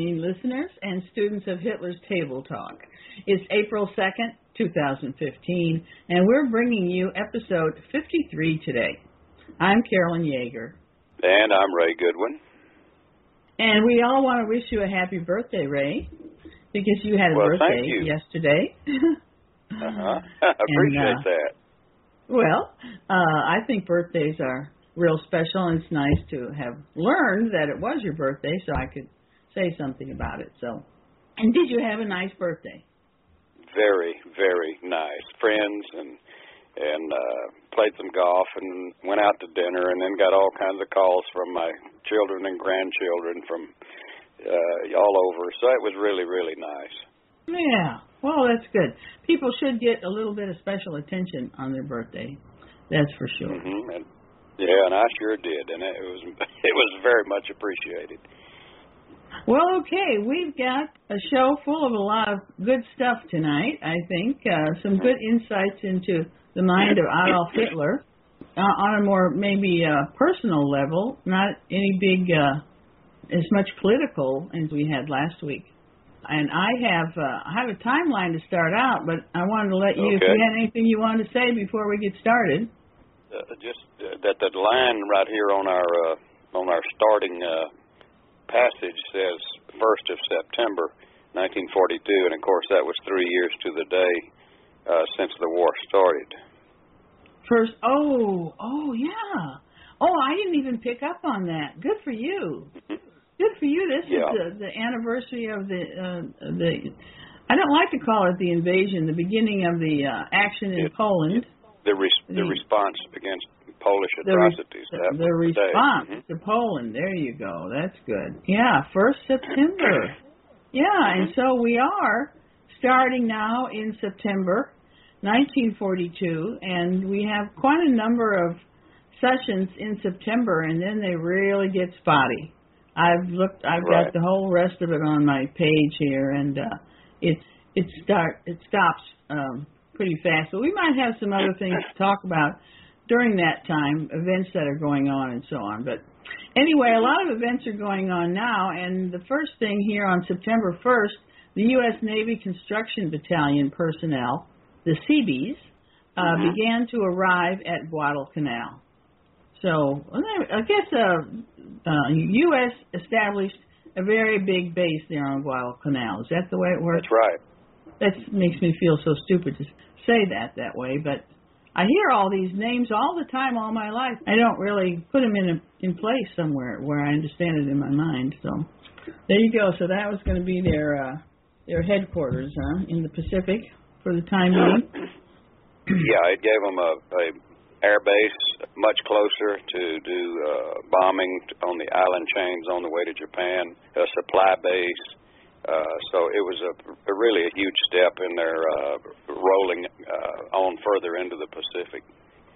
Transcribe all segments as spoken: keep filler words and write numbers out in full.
evening, listeners and students of Hitler's Table Talk. It's April second, two thousand fifteen, and we're bringing you episode fifty-three today. I'm Carolyn Yeager. And I'm Ray Goodwin. And we all want to wish you a happy birthday, Ray, because you had a well, birthday thank you. yesterday. uh-huh. I appreciate and, uh, that. Well, uh, I think birthdays are real special, and it's nice to have learned that it was your birthday so I could say something about it. So, and did you have a nice birthday? Very, very nice. Friends and and uh, played some golf and went out to dinner, and then got all kinds of calls from my children and grandchildren from uh, all over. So it was really, really nice. Yeah. Well, that's good. People should get a little bit of special attention on their birthday. That's for sure. Mm-hmm. And, yeah, and I sure did, and it was it was very much appreciated. Well, okay, we've got a show full of a lot of good stuff tonight, I think. Uh, some good insights into the mind of Adolf Hitler uh, on a more maybe uh, personal level, not any big, uh, as much political as we had last week. And I have uh, I have a timeline to start out, but I wanted to let you, okay. if you had anything you wanted to say before we get started. Uh, just uh, that the line right here on our uh, on our starting uh, passage says first of September, nineteen forty-two, and of course that was three years to the day uh, since the war started. First, oh, oh yeah, oh I didn't even pick up on that. Good for you. Good for you. This yeah. is the, the anniversary of the uh, the. I don't like to call it the invasion. The beginning of the uh, action in it, Poland. It, the, res- the, the response against Polish atrocities. The, that the response mm-hmm. to Poland. There you go. That's good. Yeah, first September. Yeah, mm-hmm. and so we are starting now in September, nineteen forty-two, and we have quite a number of sessions in September, and then they really get spotty. I've looked. I've right. got the whole rest of it on my page here, and uh, it it start it stops um, pretty fast. But we might have some other things to talk about during that time, events that are going on and so on. But anyway, a lot of events are going on now, and the first thing here on September first, the U S Navy Construction Battalion personnel, the Seabees, uh, mm-hmm. began to arrive at Guadalcanal. So I guess uh, uh, U S established a very big base there on Guadalcanal. Is that the way it works? That's right. That makes me feel so stupid to say that that way, but I hear all these names all the time, all my life. I don't really put them in a, in place somewhere where I understand it in my mind. So there you go. So that was going to be their uh, their headquarters, huh, in the Pacific for the time being. Yeah, it gave them a, a air base much closer to do uh, bombing on the island chains on the way to Japan, a supply base. Uh, so it was a, a really a huge step in their uh, rolling uh, on further into the Pacific.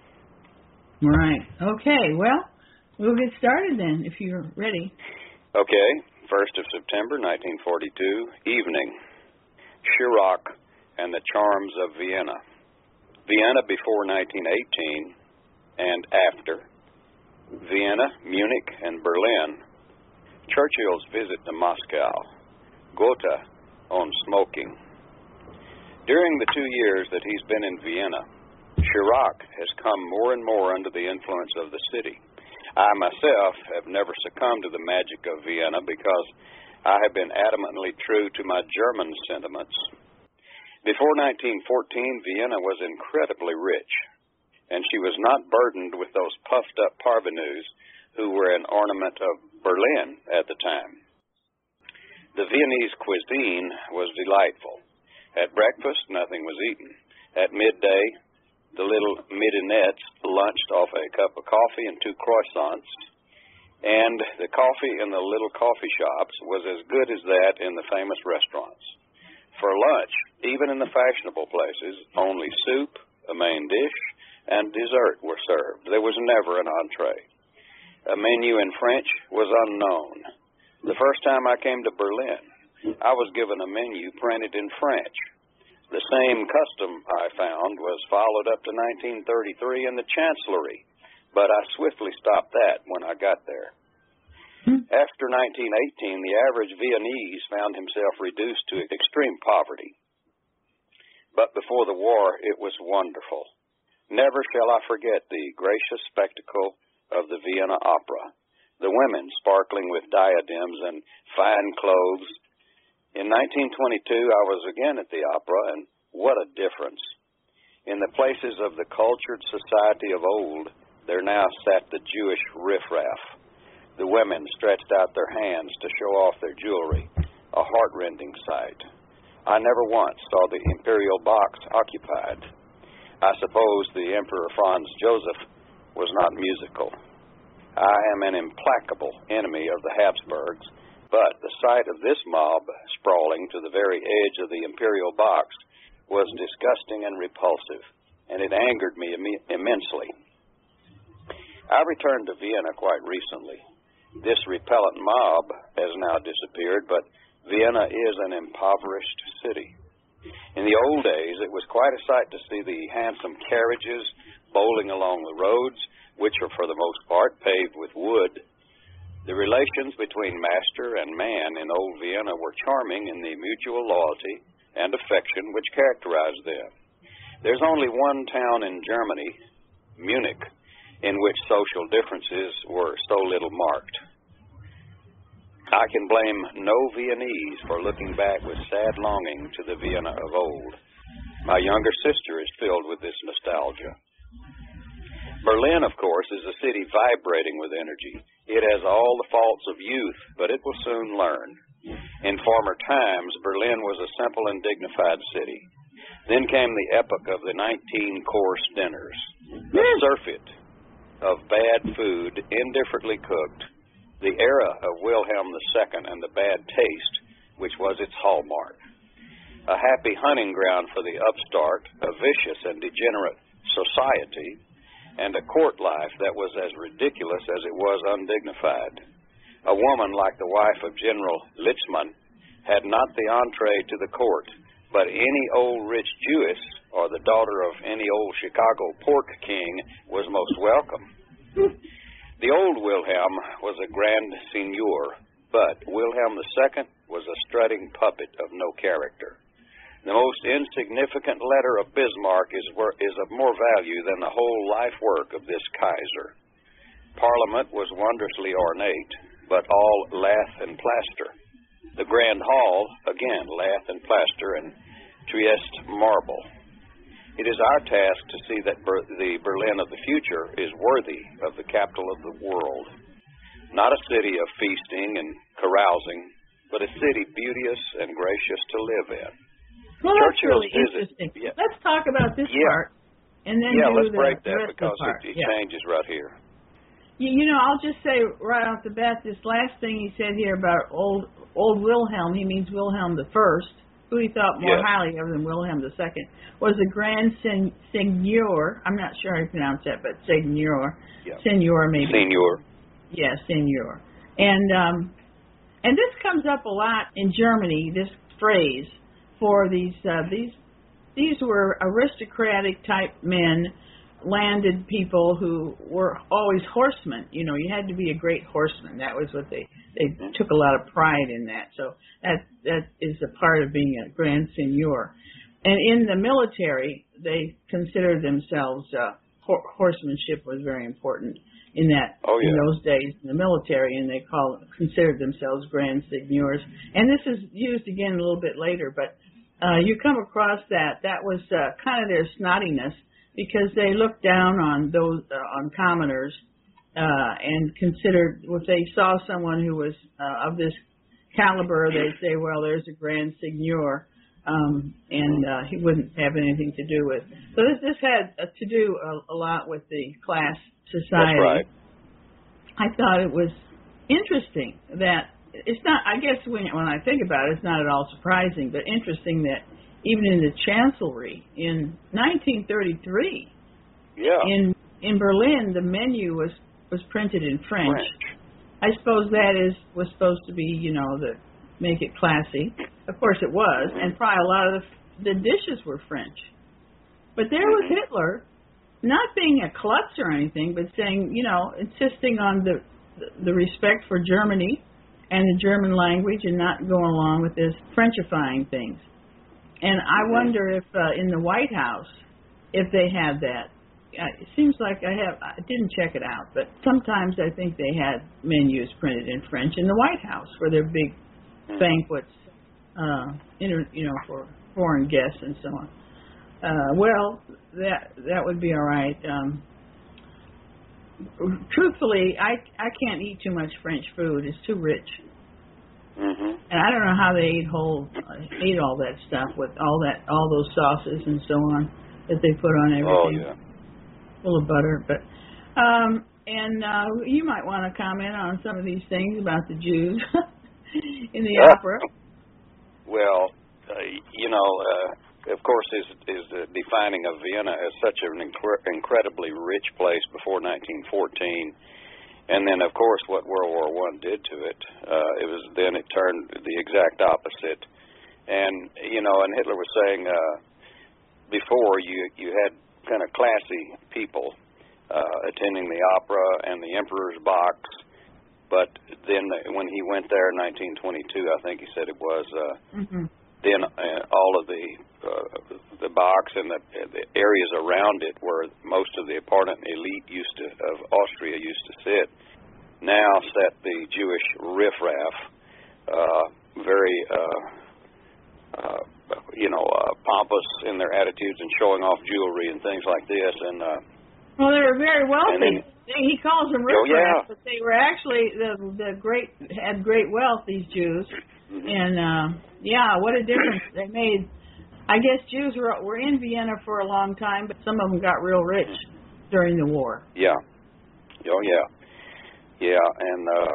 Right. Okay. Well, we'll get started then, if you're ready. Okay. First of September, nineteen forty-two, evening. Schirach and the Charms of Vienna. Vienna before nineteen eighteen and after. Vienna, Munich, and Berlin. Churchill's visit to Moscow. Gotha on smoking. During the two years that he's been in Vienna, Schirach has come more and more under the influence of the city. I myself have never succumbed to the magic of Vienna because I have been adamantly true to my German sentiments. Before nineteen fourteen, Vienna was incredibly rich, and she was not burdened with those puffed-up parvenus who were an ornament of Berlin at the time. The Viennese cuisine was delightful. At breakfast, nothing was eaten. At midday, the little midinettes lunched off a cup of coffee and two croissants, and the coffee in the little coffee shops was as good as that in the famous restaurants. For lunch, even in the fashionable places, only soup, a main dish, and dessert were served. There was never an entree. A menu in French was unknown. The first time I came to Berlin, I was given a menu printed in French. The same custom, I found, was followed up to nineteen thirty-three in the Chancellery, but I swiftly stopped that when I got there. After nineteen eighteen, the average Viennese found himself reduced to extreme poverty. But before the war, it was wonderful. Never shall I forget the gracious spectacle of the Vienna Opera, the women sparkling with diadems and fine clothes. In nineteen twenty-two, I was again at the opera, and what a difference. In the places of the cultured society of old, there now sat the Jewish riffraff. The women stretched out their hands to show off their jewelry, a heart-rending sight. I never once saw the imperial box occupied. I suppose the Emperor Franz Joseph was not musical. I am an implacable enemy of the Habsburgs, but the sight of this mob sprawling to the very edge of the imperial box was disgusting and repulsive, and it angered me Im- immensely. I returned to Vienna quite recently. This repellent mob has now disappeared, but Vienna is an impoverished city. In the old days, it was quite a sight to see the handsome carriages bowling along the roads, which are for the most part paved with wood. The relations between master and man in old Vienna were charming in the mutual loyalty and affection which characterized them. There's only one town in Germany, Munich, in which social differences were so little marked. I can blame no Viennese for looking back with sad longing to the Vienna of old. My younger sister is filled with this nostalgia. Berlin, of course, is a city vibrating with energy. It has all the faults of youth, but it will soon learn. In former times, Berlin was a simple and dignified city. Then came the epoch of the nineteen-course dinners, the surfeit of bad food, indifferently cooked, the era of Wilhelm the Second and the bad taste, which was its hallmark. A happy hunting ground for the upstart, a vicious and degenerate society, and a court life that was as ridiculous as it was undignified. A woman like the wife of General Litzmann had not the entree to the court, but any old rich Jewess or the daughter of any old Chicago pork king was most welcome. The old Wilhelm was a grand seigneur, but Wilhelm the Second was a strutting puppet of no character. The most insignificant letter of Bismarck is, is of more value than the whole life work of this Kaiser. Parliament was wondrously ornate, but all lath and plaster. The Grand Hall, again, lath and plaster and Trieste marble. It is our task to see that Ber- the Berlin of the future is worthy of the capital of the world. Not a city of feasting and carousing, but a city beauteous and gracious to live in. Well, that's Churchill's really visit, interesting. yeah. Let's talk about this Yeah. part, and then Yeah, do let's the, break the that rest because of the part. it, it yeah. changes right here. You, you know, I'll just say right off the bat, this last thing he said here about old old Wilhelm, he means Wilhelm the First, who he thought more Yes. highly of than Wilhelm the Second, was a grand sen- seigneur. I'm not sure how to pronounce that, but seigneur, Yeah. seigneur maybe. Senior. Yeah, seigneur. And um, and this comes up a lot in Germany. This phrase for these uh, these these were aristocratic type men, landed people who were always horsemen. You know, you had to be a great horseman. That was what they they took a lot of pride in that. So that that is a part of being a grand seigneur. And in the military, they considered themselves uh, ho- horsemanship was very important in that Oh, yeah. in those days in the military, and they call considered themselves grand seigneurs. And this is used again a little bit later, but uh, you come across that that was uh, kind of their snottiness, because they looked down on those uh, on commoners uh, and considered, if they saw someone who was uh, of this caliber, they'd say, well, there's a grand seigneur, um, and uh, he wouldn't have anything to do with. So this this had uh, to do a, a lot with the class society. That's right. I thought it was interesting that it's not. I guess when when I think about it, it's not at all surprising, but interesting that even in the Chancellery in nineteen thirty-three, Yeah. in in Berlin, the menu was was printed in French. French. I suppose that is was supposed to be, you know, the make it classy. Of course, it was, and probably a lot of the, the dishes were French. But there was Hitler, not being a klutz or anything, but saying, you know, insisting on the the respect for Germany and the German language and not going along with this Frenchifying things. And I Mm-hmm. wonder if uh, in the White House, if they had that. It seems like I have, I didn't check it out, but sometimes I think they had menus printed in French in the White House for their big Mm-hmm. banquets, uh, inter, you know, for foreign guests and so on. Uh, well, that that would be all right. Um, truthfully, I I can't eat too much French food. It's too rich, Mm-hmm. and I don't know how they ate whole uh, ate all that stuff with all that all those sauces and so on that they put on Oh, everything. yeah. Full of butter, but um, and uh, you might want to comment on some of these things about the Jews in the Uh, opera. Well, uh, you know, uh, of course, is is the defining of Vienna as such an incre- incredibly rich place before nineteen fourteen, and then of course what World War One did to it. Uh, it was then it turned the exact opposite, and you know, and Hitler was saying uh, before you you had kind of classy people uh, attending the opera and the Emperor's Box. But then when he went there in nineteen twenty-two, I think he said it was, uh, Mm-hmm. then uh, all of the uh, the box and the, the areas around it where most of the important elite used to of Austria used to sit, now sat the Jewish riffraff, uh, very, uh, uh, you know, uh, pompous in their attitudes and showing off jewelry and things like this. And uh, Well, they were very wealthy. And then- he calls them Oh, riffraff, yeah. but they were actually the the great had great wealth. These Jews, mhm. and uh, yeah, what a difference they made. I guess Jews were were in Vienna for a long time, but some of them got real rich during the war. Yeah. Oh, yeah. Yeah, and uh,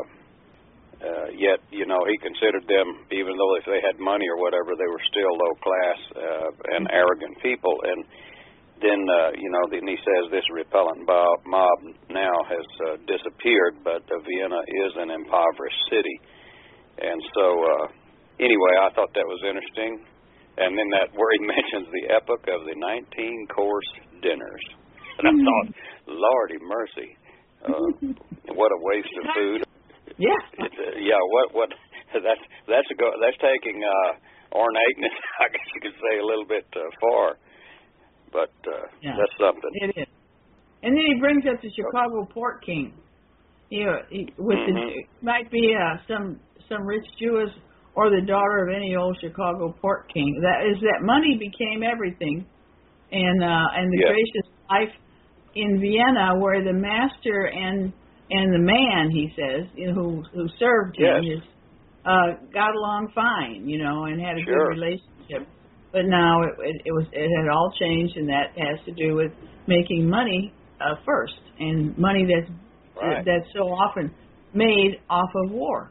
uh, yet, you know, he considered them, even though if they had money or whatever, they were still low-class uh, and arrogant people. And then, uh, you know, then he says this repellent mob, mob now has uh, disappeared, but uh, Vienna is an impoverished city. And so, uh, anyway, I thought that was interesting. And then that where he mentions the epoch of the nineteen-course dinners. And I thought, Lordy mercy, uh, what a waste of food. Yeah. It's, uh, yeah, what, what, that's, that's, a go, that's taking uh, ornateness, I guess you could say, a little bit uh, far. But uh, Yeah. that's something. It is. And then he brings up the Chicago Port King. You know, he, with Mhm. the might be uh, some some rich Jewess or the daughter of any old Chicago Port King. That is that money became everything, and uh, and the Yes. gracious life in Vienna, where the master and and the man, he says, you know, who who served him, Yes. his, uh, got along fine, you know, and had a Sure. good relationship. But now it, it, it was it had all changed, and that has to do with making money uh, first, and money that's Right. that's so often made off of war.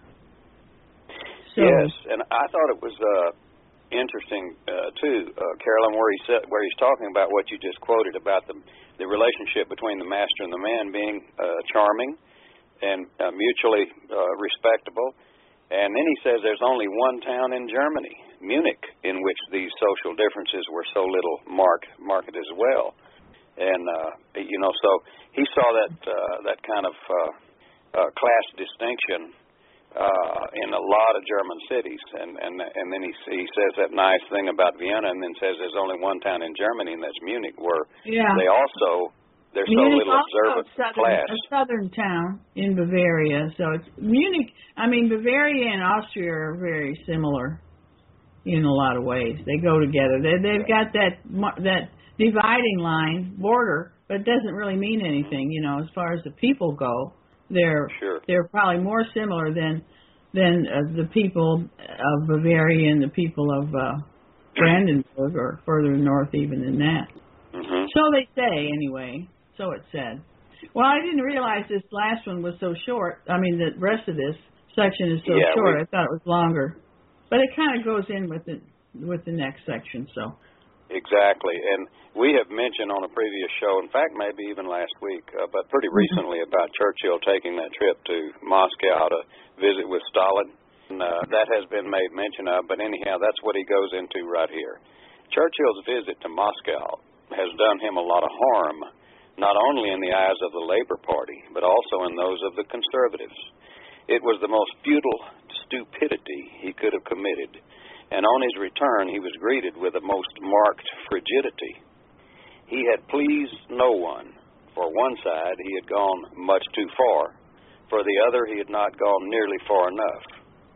So, Yes, and I thought it was uh, interesting uh, too, uh, Carolyn, where he said where he's talking about what you just quoted about the the relationship between the master and the man being uh, charming and uh, mutually uh, respectable. And then he says there's only one town in Germany, Munich, in which these social differences were so little marked marked as well. And uh, you know, so he saw that uh, that kind of uh, uh, class distinction uh, in a lot of German cities, and and and then he he says that nice thing about Vienna, and then says there's only one town in Germany, and that's Munich, where yeah. they also they're so Munich little also observant a southern, class. a southern town in Bavaria. So it's Munich. I mean, Bavaria and Austria are very similar in a lot of ways. They go together. They they've got that mu- that dividing line border, but it doesn't really mean anything. You know, as far as the people go, they're Sure. they're probably more similar than than uh, the people of Bavaria and the people of uh, Brandenburg, or further north even than that. Mm-hmm. So they say, anyway. So it said. Well, I didn't realize this last one was so short. I mean, the rest of this section is so Yeah, short. we- I thought it was longer, but it kind of goes in with the with the next section. So. Exactly, and we have mentioned on a previous show, in fact, maybe even last week, uh, but pretty recently about Churchill taking that trip to Moscow to visit with Stalin. And, uh, that has been made mention of, but anyhow, that's what he goes into right here. Churchill's visit to Moscow has done him a lot of harm not only in the eyes of the Labor Party, but also in those of the conservatives. It was the most futile stupidity he could have committed, and on his return he was greeted with the most marked frigidity. He had pleased no one. For one side, he had gone much too far. For the other, he had not gone nearly far enough.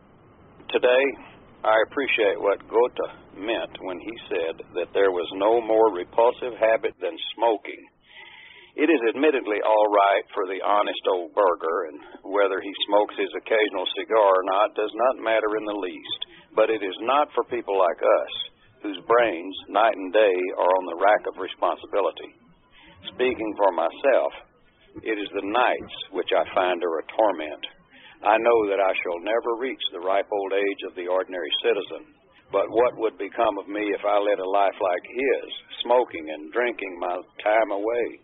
Today, I appreciate what Goethe meant when he said that there was no more repulsive habit than smoking. It is admittedly all right for the honest old burgher, and whether he smokes his occasional cigar or not does not matter in the least. But it is not for people like us, whose brains, night and day, are on the rack of responsibility. Speaking for myself, it is the nights which I find are a torment. I know that I shall never reach the ripe old age of the ordinary citizen, but what would become of me if I led a life like his, smoking and drinking my time away?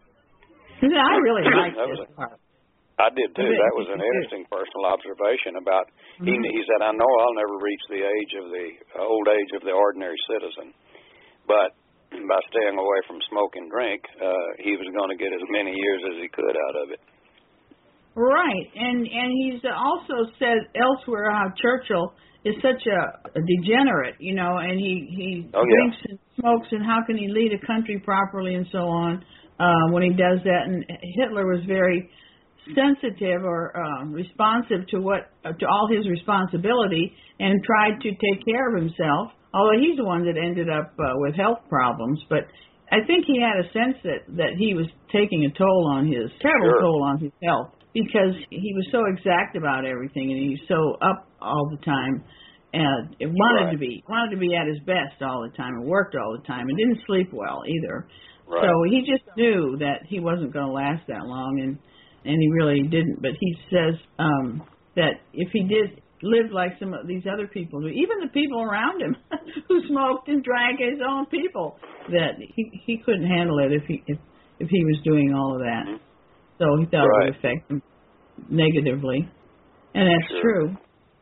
I really like that this was a, part. I did too. That was an interesting personal observation about, mm-hmm. he, he said, I know I'll never reach the age of the uh, old age of the ordinary citizen, but by staying away from smoke and drink, uh, he was going to get as many years as he could out of it. Right, and and he's also said elsewhere how Churchill is such a, a degenerate, you know, and he, he oh, drinks yeah. and smokes, and how can he lead a country properly and so on uh, when he does that. And Hitler was very sensitive or uh, responsive to what uh, to all his responsibility and tried to take care of himself, although he's the one that ended up uh, with health problems. But I think he had a sense that, that he was taking a toll on his, terrible sure. toll on his health, because he was so exact about everything, and he's so up all the time, and it wanted right. to be wanted to be at his best all the time, and worked all the time, and didn't sleep well either. Right. So he just knew that he wasn't going to last that long, and and he really didn't. But he says um, that if he did live like some of these other people, even the people around him who smoked and drank, his own people, that he he couldn't handle it if he if if he was doing all of that. Mm-hmm. So he thought right. it would affect him negatively, and that's sure. true.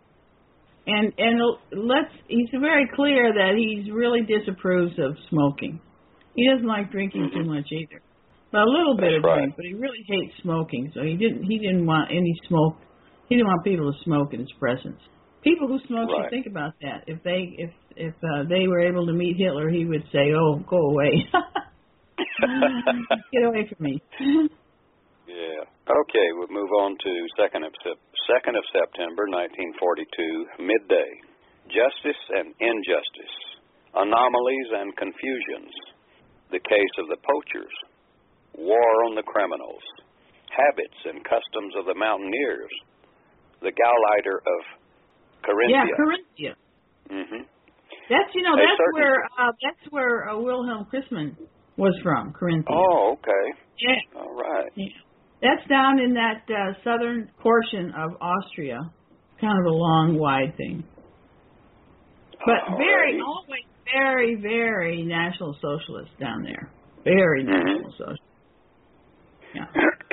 And and let's he's very clear that he really disapproves of smoking. He doesn't like drinking mm-hmm. too much either, but a little bit that's of right. drink. But he really hates smoking, so he didn't he didn't want any smoke. He didn't want people to smoke in his presence. People who smoke right. should think about that. If they if if uh, they were able to meet Hitler, he would say, "Oh, go away, get away from me." Yeah. Okay, we'll move on to second of second of September, nineteen forty-two, midday. Justice and injustice, anomalies and confusions. The case of the poachers, war on the criminals, habits and customs of the mountaineers, the Gauleiter of Carinthia. Yeah, Carinthia. Mm-hmm. That's you know A that's certain... where uh, that's where uh, Wilhelm Christmann was from, Carinthia. Oh, okay. Yeah. All right. Yeah. That's down in that uh, southern portion of Austria, kind of a long, wide thing. But All very, right. always very, very National Socialist down there. Very mm-hmm. National Socialist. Yeah.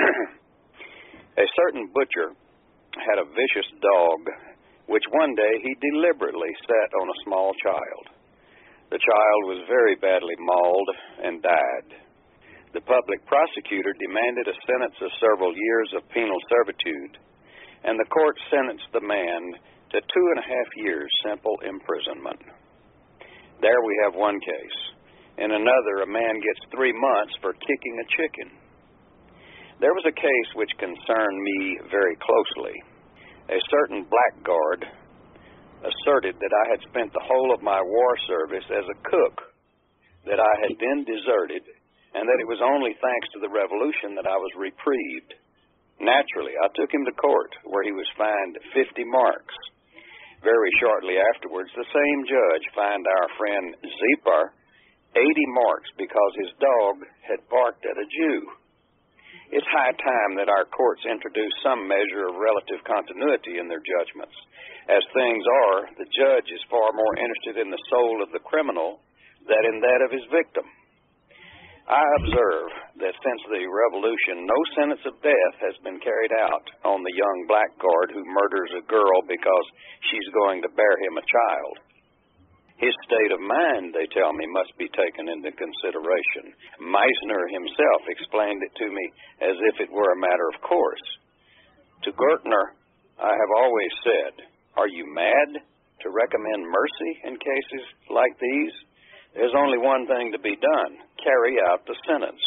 A certain butcher had a vicious dog, which one day he deliberately set on a small child. The child was very badly mauled and died. The public prosecutor demanded a sentence of several years of penal servitude, and the court sentenced the man to two and a half years simple imprisonment. There we have one case. In another, a man gets three months for kicking a chicken. There was a case which concerned me very closely. A certain blackguard asserted that I had spent the whole of my war service as a cook, that I had been deserted, and that it was only thanks to the revolution that I was reprieved. Naturally, I took him to court, where he was fined fifty marks. Very shortly afterwards, the same judge fined our friend Zipar eighty marks because his dog had barked at a Jew. It's high time that our courts introduce some measure of relative continuity in their judgments. As things are, the judge is far more interested in the soul of the criminal than in that of his victim. I observe that since the revolution, no sentence of death has been carried out on the young blackguard who murders a girl because she's going to bear him a child. His state of mind, they tell me, must be taken into consideration. Meisner himself explained it to me as if it were a matter of course. To Gertner, I have always said, are you mad to recommend mercy in cases like these? There's only one thing to be done: carry out the sentence.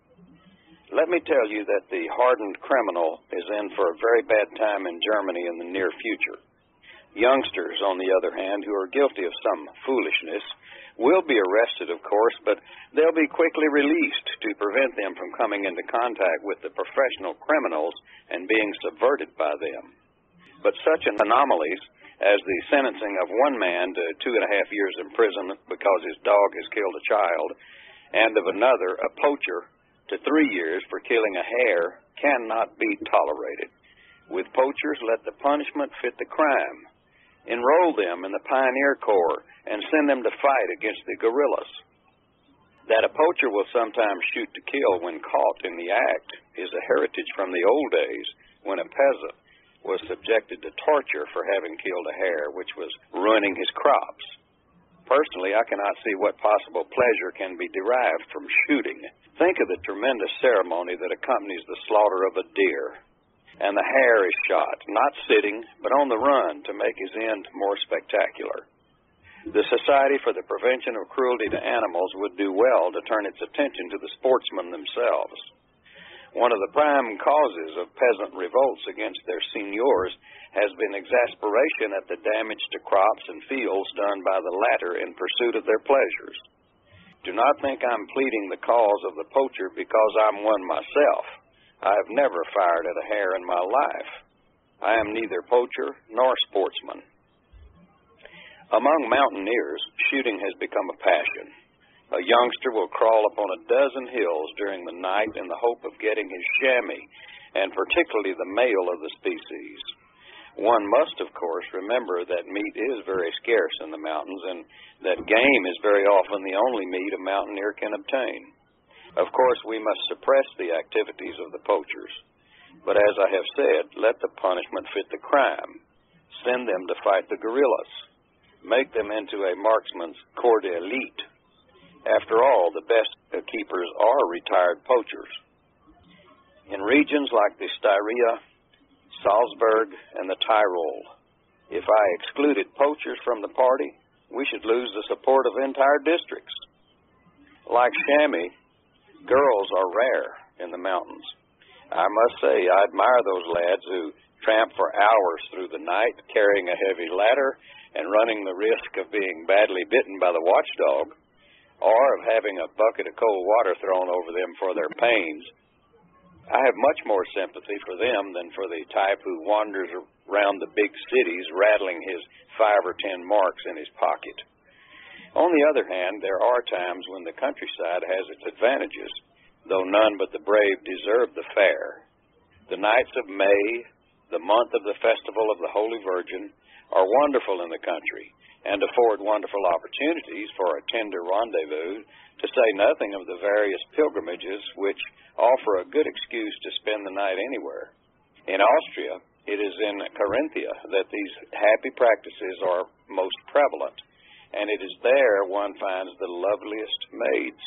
Let me tell you that the hardened criminal is in for a very bad time in Germany in the near future. Youngsters, on the other hand, who are guilty of some foolishness, will be arrested, of course, but they'll be quickly released to prevent them from coming into contact with the professional criminals and being subverted by them. But such anomalies as the sentencing of one man to two and a half years imprisonment because his dog has killed a child, and of another, a poacher, to three years for killing a hare, cannot be tolerated. With poachers, let the punishment fit the crime. Enroll them in the Pioneer Corps and send them to fight against the guerrillas. That a poacher will sometimes shoot to kill when caught in the act is a heritage from the old days when a peasant was subjected to torture for having killed a hare which was ruining his crops. Personally, I cannot see what possible pleasure can be derived from shooting. Think of the tremendous ceremony that accompanies the slaughter of a deer. And the hare is shot, not sitting, but on the run to make his end more spectacular. The Society for the Prevention of Cruelty to Animals would do well to turn its attention to the sportsmen themselves. One of the prime causes of peasant revolts against their seigneurs has been exasperation at the damage to crops and fields done by the latter in pursuit of their pleasures. Do not think I'm pleading the cause of the poacher because I'm one myself. I have never fired at a hare in my life. I am neither poacher nor sportsman. Among mountaineers, shooting has become a passion. A youngster will crawl upon a dozen hills during the night in the hope of getting his chamois, and particularly the male of the species. One must, of course, remember that meat is very scarce in the mountains, and that game is very often the only meat a mountaineer can obtain. Of course, we must suppress the activities of the poachers. But as I have said, let the punishment fit the crime. Send them to fight the guerrillas. Make them into a marksman's corps d'élite. After all, the best keepers are retired poachers. In regions like the Styria, Salzburg, and the Tyrol, if I excluded poachers from the party, we should lose the support of entire districts. Like chamois, girls are rare in the mountains. I must say, I admire those lads who tramp for hours through the night carrying a heavy ladder and running the risk of being badly bitten by the watchdog, or of having a bucket of cold water thrown over them for their pains. I have much more sympathy for them than for the type who wanders around the big cities rattling his five or ten marks in his pocket. On the other hand, there are times when the countryside has its advantages, though none but the brave deserve the fair. The nights of May, the month of the festival of the Holy Virgin, are wonderful in the country, and afford wonderful opportunities for a tender rendezvous, to say nothing of the various pilgrimages which offer a good excuse to spend the night anywhere. In Austria, it is in Carinthia that these happy practices are most prevalent, and it is there one finds the loveliest maids.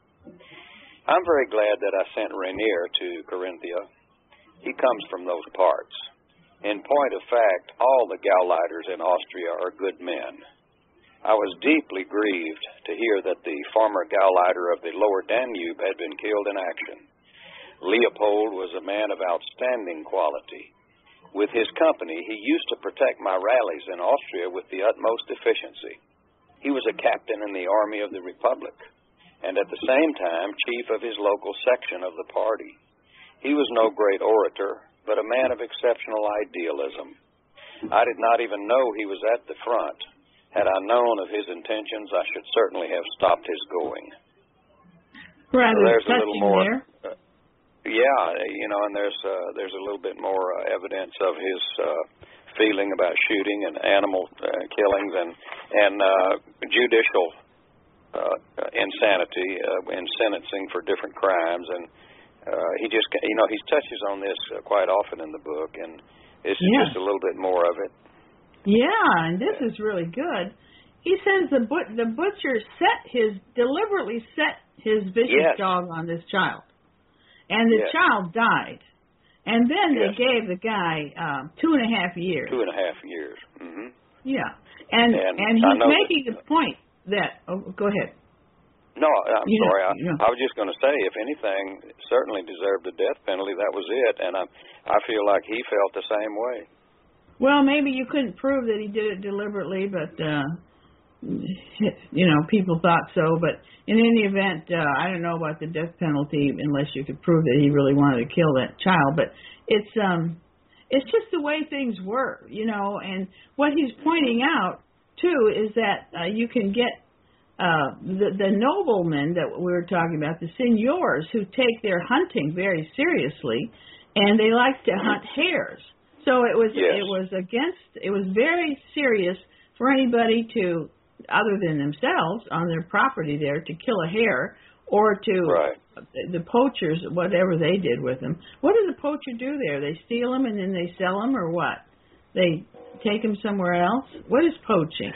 I'm very glad that I sent Rainier to Carinthia. He comes from those parts. In point of fact, all the Gauleiters in Austria are good men. I was deeply grieved to hear that the former Gauleiter of the lower Danube had been killed in action. Leopold was a man of outstanding quality. With his company, he used to protect my rallies in Austria with the utmost efficiency. He was a captain in the Army of the Republic, and at the same time chief of his local section of the party. He was no great orator, but a man of exceptional idealism. I did not even know he was at the front. Had I known of his intentions, I should certainly have stopped his going. Rather so there's touching a little more, there. Uh, yeah, you know, and there's uh, there's a little bit more uh, evidence of his uh, feeling about shooting and animal uh, killings and and uh, judicial uh, insanity uh, in sentencing for different crimes, and uh, he just you know he touches on this uh, quite often in the book, and this is yeah. just a little bit more of it. Yeah, and this is really good. he says the but the butcher set his deliberately set his vicious yes. dog on this child, and the yes. child died. And then yes. they gave the guy um, two and a half years. Two and a half years. Mm-hmm. Yeah, and and, and he's making that, the point that. Oh, go ahead. No, I'm you sorry. Know, I, you know. I was just going to say, if anything, certainly deserved the death penalty. That was it, and I, I feel like he felt the same way. Well, maybe you couldn't prove that he did it deliberately, but uh, you know, people thought so. But in any event, uh, I don't know about the death penalty unless you could prove that he really wanted to kill that child. But it's um, it's just the way things were, you know. And what he's pointing out too is that uh, you can get. Uh, the, the noblemen that we were talking about, the seigneurs who take their hunting very seriously, and they like to hunt hares. So it was yes. it was against it was very serious for anybody to, other than themselves, on their property there, to kill a hare or to right. the poachers, whatever they did with them. What does a poacher do there? They steal them and then they sell them, or what? They take them somewhere else? What is poaching?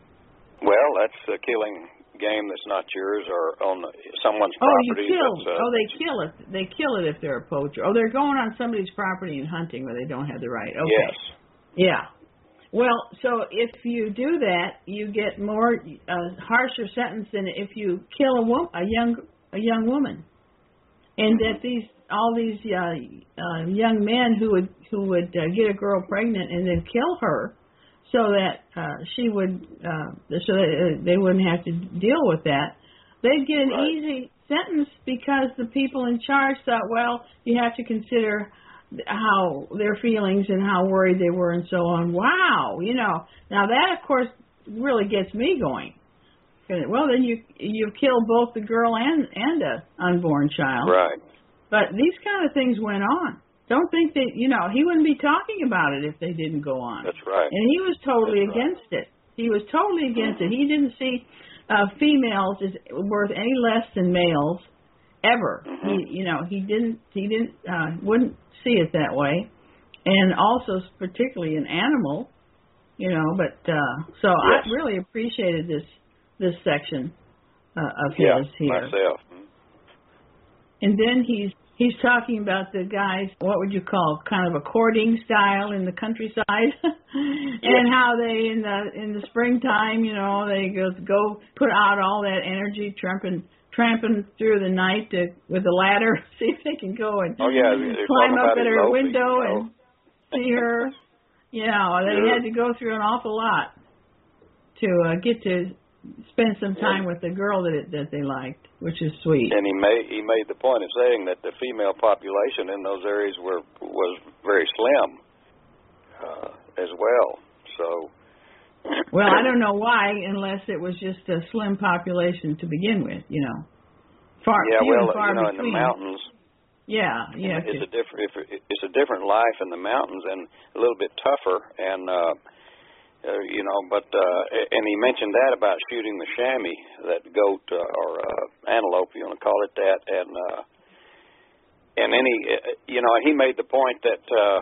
Well, that's uh, killing game that's not yours or on someone's oh, property. You kill, that's, uh, oh, they kill it. They kill it if they're a poacher. Oh, they're going on somebody's property and hunting where they don't have the right. Okay. Yes. Yeah. Well, so if you do that, you get more uh, harsher sentence than if you kill a wo- a young a young woman. And mm-hmm. that these all these uh, uh, young men who would who would uh, get a girl pregnant and then kill her, so that uh, she would, uh, so that they wouldn't have to deal with that. They'd get an right. easy sentence because the people in charge thought, well, you have to consider how their feelings and how worried they were and so on. Wow, you know. Now that, of course, really gets me going. Well, then you you kill both the girl and and a unborn child. Right. But these kind of things went on. Don't think that, you know, he wouldn't be talking about it if they didn't go on. That's right. And he was totally That's against right. it. He was totally against it. He didn't see uh, females as worth any less than males ever. Mm-hmm. He, you know, he didn't, he didn't, uh, wouldn't see it that way. And also particularly an animal, you know, but, uh, so yes. I really appreciated this, this section uh, of yeah, his here. myself. And then he's, He's talking about the guys, what would you call, kind of a courting style in the countryside, and yes. how they in the in the springtime, you know, they go go put out all that energy, tramping tramping through the night to, with a ladder, see if they can go and oh, yeah, climb up at her eloping, window you know. and see her. You know, they sure. had to go through an awful lot to uh, get to spend some time yeah. with the girl that it, that they liked, which is sweet. And he made he made the point of saying that the female population in those areas were was very slim uh, as well. So, well, I don't know why, unless it was just a slim population to begin with. You know, far yeah, few well, and far you know, between. in the mountains. Yeah, yeah. It's a different it's a different life in the mountains and a little bit tougher and. Uh, Uh, you know, but uh, and he mentioned that about shooting the chamois, that goat uh, or uh, antelope, you want to call it that, and uh, and then he, uh, you know, he made the point that uh,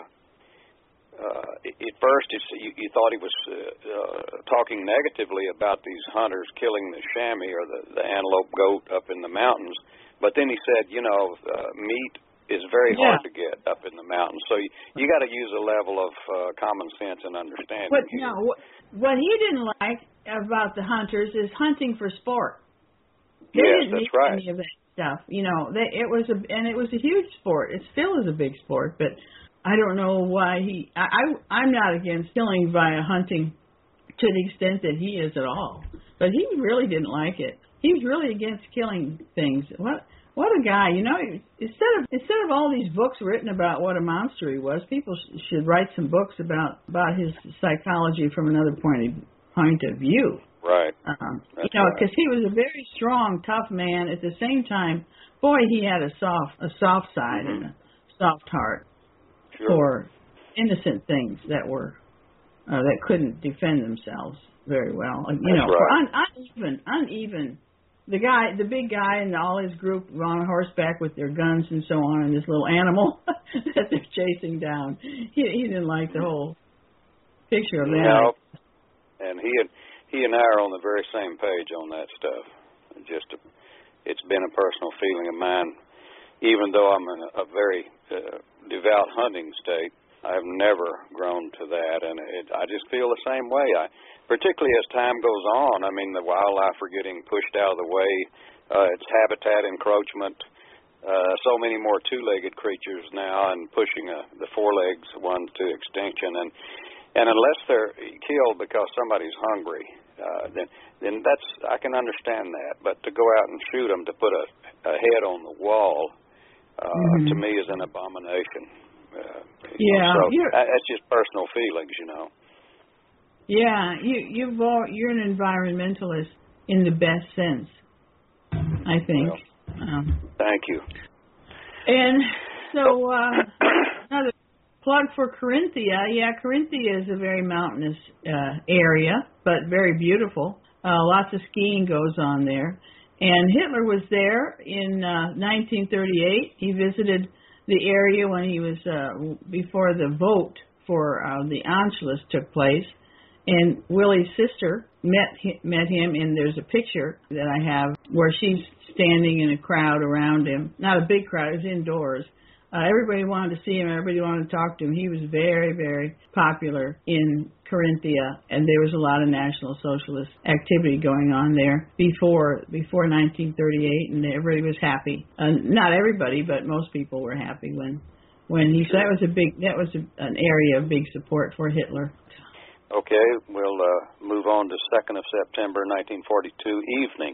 uh, at first it's, you, you thought he was uh, uh, talking negatively about these hunters killing the chamois or the, the antelope goat up in the mountains, but then he said, you know, uh, meat is very yeah. hard to get up in the mountains. So you, you got to use a level of uh, common sense and understanding. But no, what, what he didn't like about the hunters is hunting for sport. They yes, didn't that's need right. any of that stuff. You know, they, it was a and it was a huge sport. It still is a big sport, but I don't know why he. I, I I'm not against killing via hunting to the extent that he is at all. But he really didn't like it. He was really against killing things. What? What a guy, you know, instead of instead of all these books written about what a monster he was, people sh- should write some books about, about his psychology from another point of, point of view. Right. Um, That's you know, right. because he was a very strong, tough man. At the same time, boy, he had a soft a soft side mm-hmm. and a soft heart sure. for innocent things that were uh, that couldn't defend themselves very well. Like, you That's know, right. for un, uneven, uneven. The guy, the big guy and all his group were on horseback with their guns and so on, and this little animal that they're chasing down. He, he didn't like the whole picture of that. No. And he had he and I are on the very same page on that stuff. Just a, it's been a personal feeling of mine. Even though I'm in a, a very uh, devout hunting state, I've never grown to that, and it, I just feel the same way. I, particularly as time goes on, I mean, the wildlife are getting pushed out of the way. Uh, it's habitat encroachment. Uh, so many more two-legged creatures now, and pushing uh, the four-legs ones to extinction. And and unless they're killed because somebody's hungry, uh, then then that's I can understand that. But to go out and shoot them to put a, a head on the wall, uh, mm-hmm. to me, is an abomination. Uh, yeah, so you're, that's just personal feelings, you know. Yeah, you you've all, you're an environmentalist in the best sense, I think. Well, um, thank you. And so uh, another plug for Carinthia. Yeah, Carinthia is a very mountainous uh, area, but very beautiful. Uh, lots of skiing goes on there. And Hitler was there in uh, nineteen thirty-eight. He visited the area when he was uh, before the vote for uh, the Anschluss took place, and Willie's sister met met him, and there's a picture that I have where she's standing in a crowd around him. Not a big crowd; it was indoors. Uh, everybody wanted to see him. Everybody wanted to talk to him. He was very, very popular in Carinthia, and there was a lot of National Socialist activity going on there before before nineteen thirty-eight, and everybody was happy. Uh, not everybody, but most people were happy when when he. So that was a big. That was a, an area of big support for Hitler. Okay, we'll uh, move on to second of September, nineteen forty-two evening.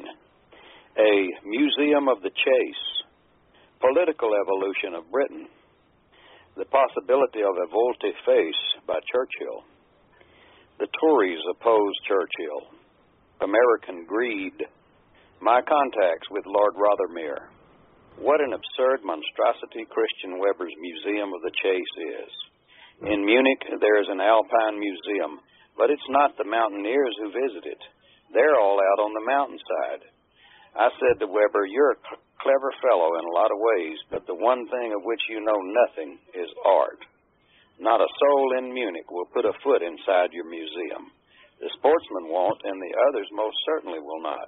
A Museum of the Chase. Political evolution of Britain. The possibility of a volte-face by Churchill. The Tories oppose Churchill. American greed. My contacts with Lord Rothermere. What an absurd monstrosity Christian Weber's Museum of the Chase is. In Munich, there is an Alpine Museum, but it's not the mountaineers who visit it. They're all out on the mountainside. I said to Weber, you're a cl- clever fellow in a lot of ways, but the one thing of which you know nothing is art. Not a soul in Munich will put a foot inside your museum. The sportsmen won't, and the others most certainly will not.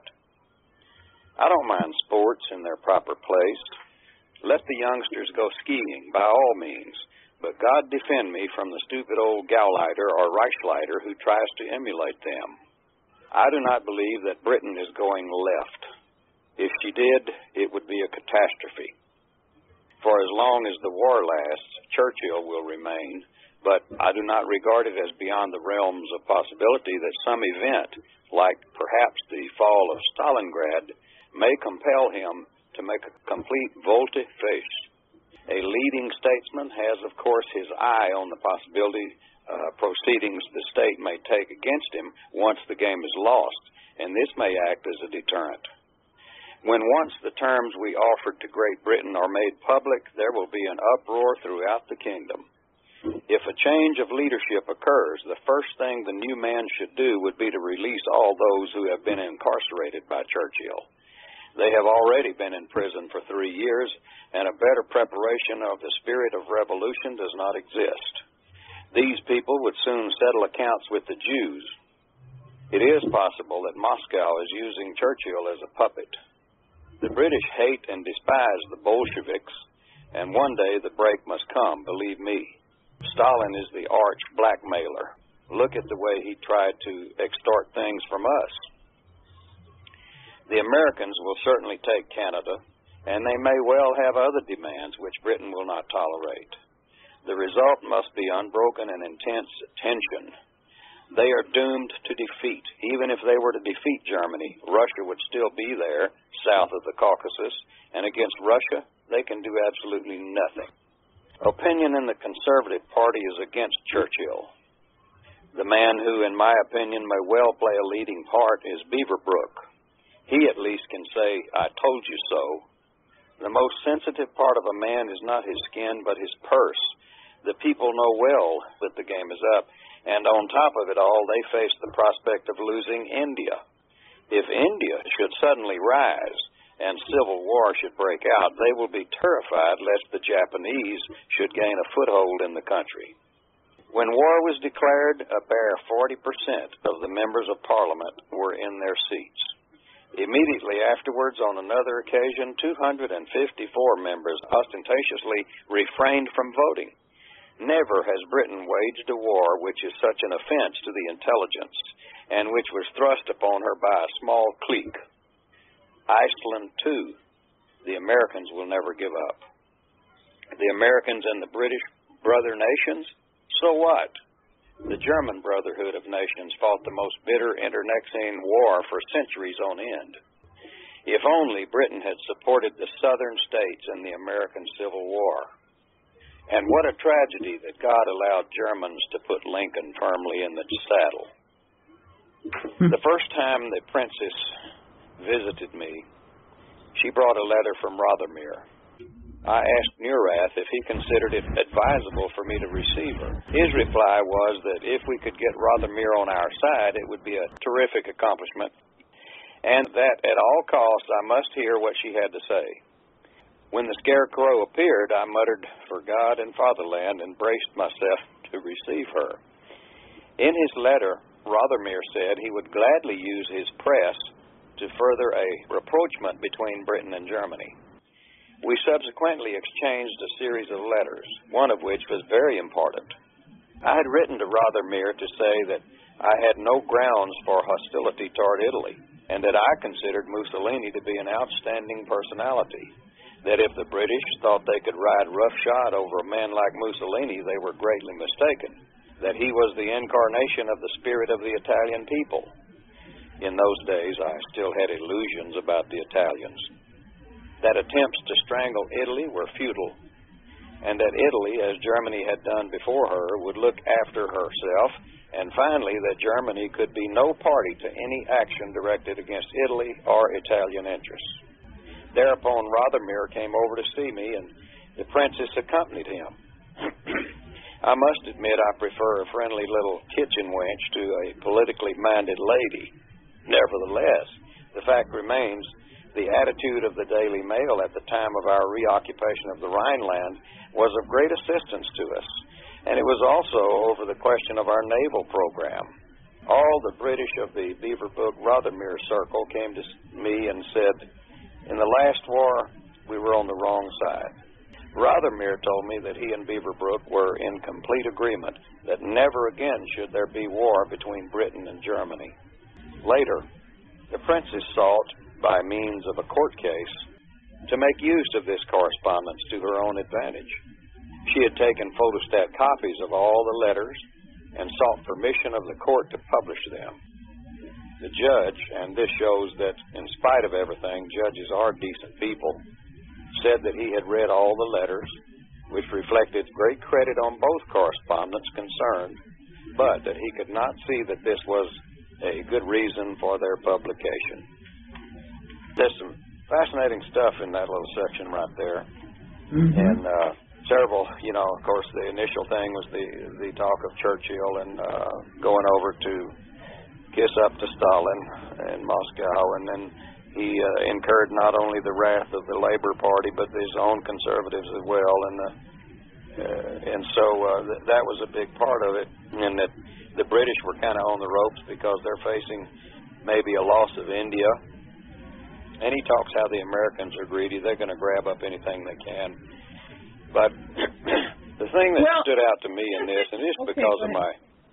I don't mind sports in their proper place. Let the youngsters go skiing, by all means, but God defend me from the stupid old Gauleiter or Reichsleiter who tries to emulate them. I do not believe that Britain is going left. If she did, it would be a catastrophe. For as long as the war lasts, Churchill will remain, but I do not regard it as beyond the realms of possibility that some event, like perhaps the fall of Stalingrad, may compel him to make a complete volte-face. A leading statesman has, of course, his eye on the possibility uh, proceedings the state may take against him once the game is lost, and this may act as a deterrent. When once the terms we offered to Great Britain are made public, there will be an uproar throughout the kingdom. If a change of leadership occurs, the first thing the new man should do would be to release all those who have been incarcerated by Churchill. They have already been in prison for three years, and a better preparation of the spirit of revolution does not exist. These people would soon settle accounts with the Jews. It is possible that Moscow is using Churchill as a puppet. The British hate and despise the Bolsheviks, and one day the break must come, believe me. Stalin is the arch blackmailer. Look at the way he tried to extort things from us. The Americans will certainly take Canada, and they may well have other demands which Britain will not tolerate. The result must be unbroken and intense tension. They are doomed to defeat. Even if they were to defeat Germany, Russia would still be there, south of the Caucasus, and against Russia, they can do absolutely nothing. Opinion in the Conservative Party is against Churchill. The man who, in my opinion, may well play a leading part is Beaverbrook. He at least can say, I told you so. The most sensitive part of a man is not his skin, but his purse. The people know well that the game is up, and on top of it all, they face the prospect of losing India. If India should suddenly rise and civil war should break out, they will be terrified lest the Japanese should gain a foothold in the country. When war was declared, a bare forty percent of the members of Parliament were in their seats. Immediately afterwards, on another occasion, two hundred fifty-four members ostentatiously refrained from voting. Never has Britain waged a war which is such an offense to the intelligence, and which was thrust upon her by a small clique. Iceland, too, the Americans will never give up. The Americans and the British brother nations, so what? The German Brotherhood of Nations fought the most bitter internecine war for centuries on end. If only Britain had supported the southern states in the American Civil War. And what a tragedy that God allowed Germans to put Lincoln firmly in the saddle. The first time the princess visited me, she brought a letter from Rothermere. I asked Neurath if he considered it advisable for me to receive her. His reply was that if we could get Rothermere on our side, it would be a terrific accomplishment, and that at all costs I must hear what she had to say. When the scarecrow appeared, I muttered, "For God and fatherland," and braced myself to receive her. In his letter, Rothermere said he would gladly use his press to further a rapprochement between Britain and Germany. We subsequently exchanged a series of letters, one of which was very important. I had written to Rothermere to say that I had no grounds for hostility toward Italy, and that I considered Mussolini to be an outstanding personality, that if the British thought they could ride roughshod over a man like Mussolini, they were greatly mistaken, that he was the incarnation of the spirit of the Italian people. In those days, I still had illusions about the Italians, that attempts to strangle Italy were futile, and that Italy, as Germany had done before her, would look after herself, and finally that Germany could be no party to any action directed against Italy or Italian interests. Thereupon Rothermere came over to see me, and the princess accompanied him. I must admit I prefer a friendly little kitchen wench to a politically minded lady. Nevertheless, the fact remains, the attitude of the Daily Mail at the time of our reoccupation of the Rhineland was of great assistance to us, and it was also over the question of our naval program. All the British of the Beaverbrook-Rothermere Circle came to me and said, in the last war, we were on the wrong side. Rothermere told me that he and Beaverbrook were in complete agreement that never again should there be war between Britain and Germany. Later, the princess sought, by means of a court case, to make use of this correspondence to her own advantage. She had taken photostat copies of all the letters and sought permission of the court to publish them. The judge, and this shows that in spite of everything, judges are decent people, said that he had read all the letters, which reflected great credit on both correspondents concerned, but that he could not see that this was a good reason for their publication. There's some fascinating stuff in that little section right there. Mm-hmm. And uh, several, you know, of course, the initial thing was the, the talk of Churchill and uh, going over to kiss up to Stalin in Moscow. And then he uh, incurred not only the wrath of the Labor Party, but his own conservatives as well. And, the, uh, and so uh, th- that was a big part of it. And that the British were kind of on the ropes because they're facing maybe a loss of India. And he talks how the Americans are greedy. They're going to grab up anything they can. But the thing that well, stood out to me in this, and it's okay, because of my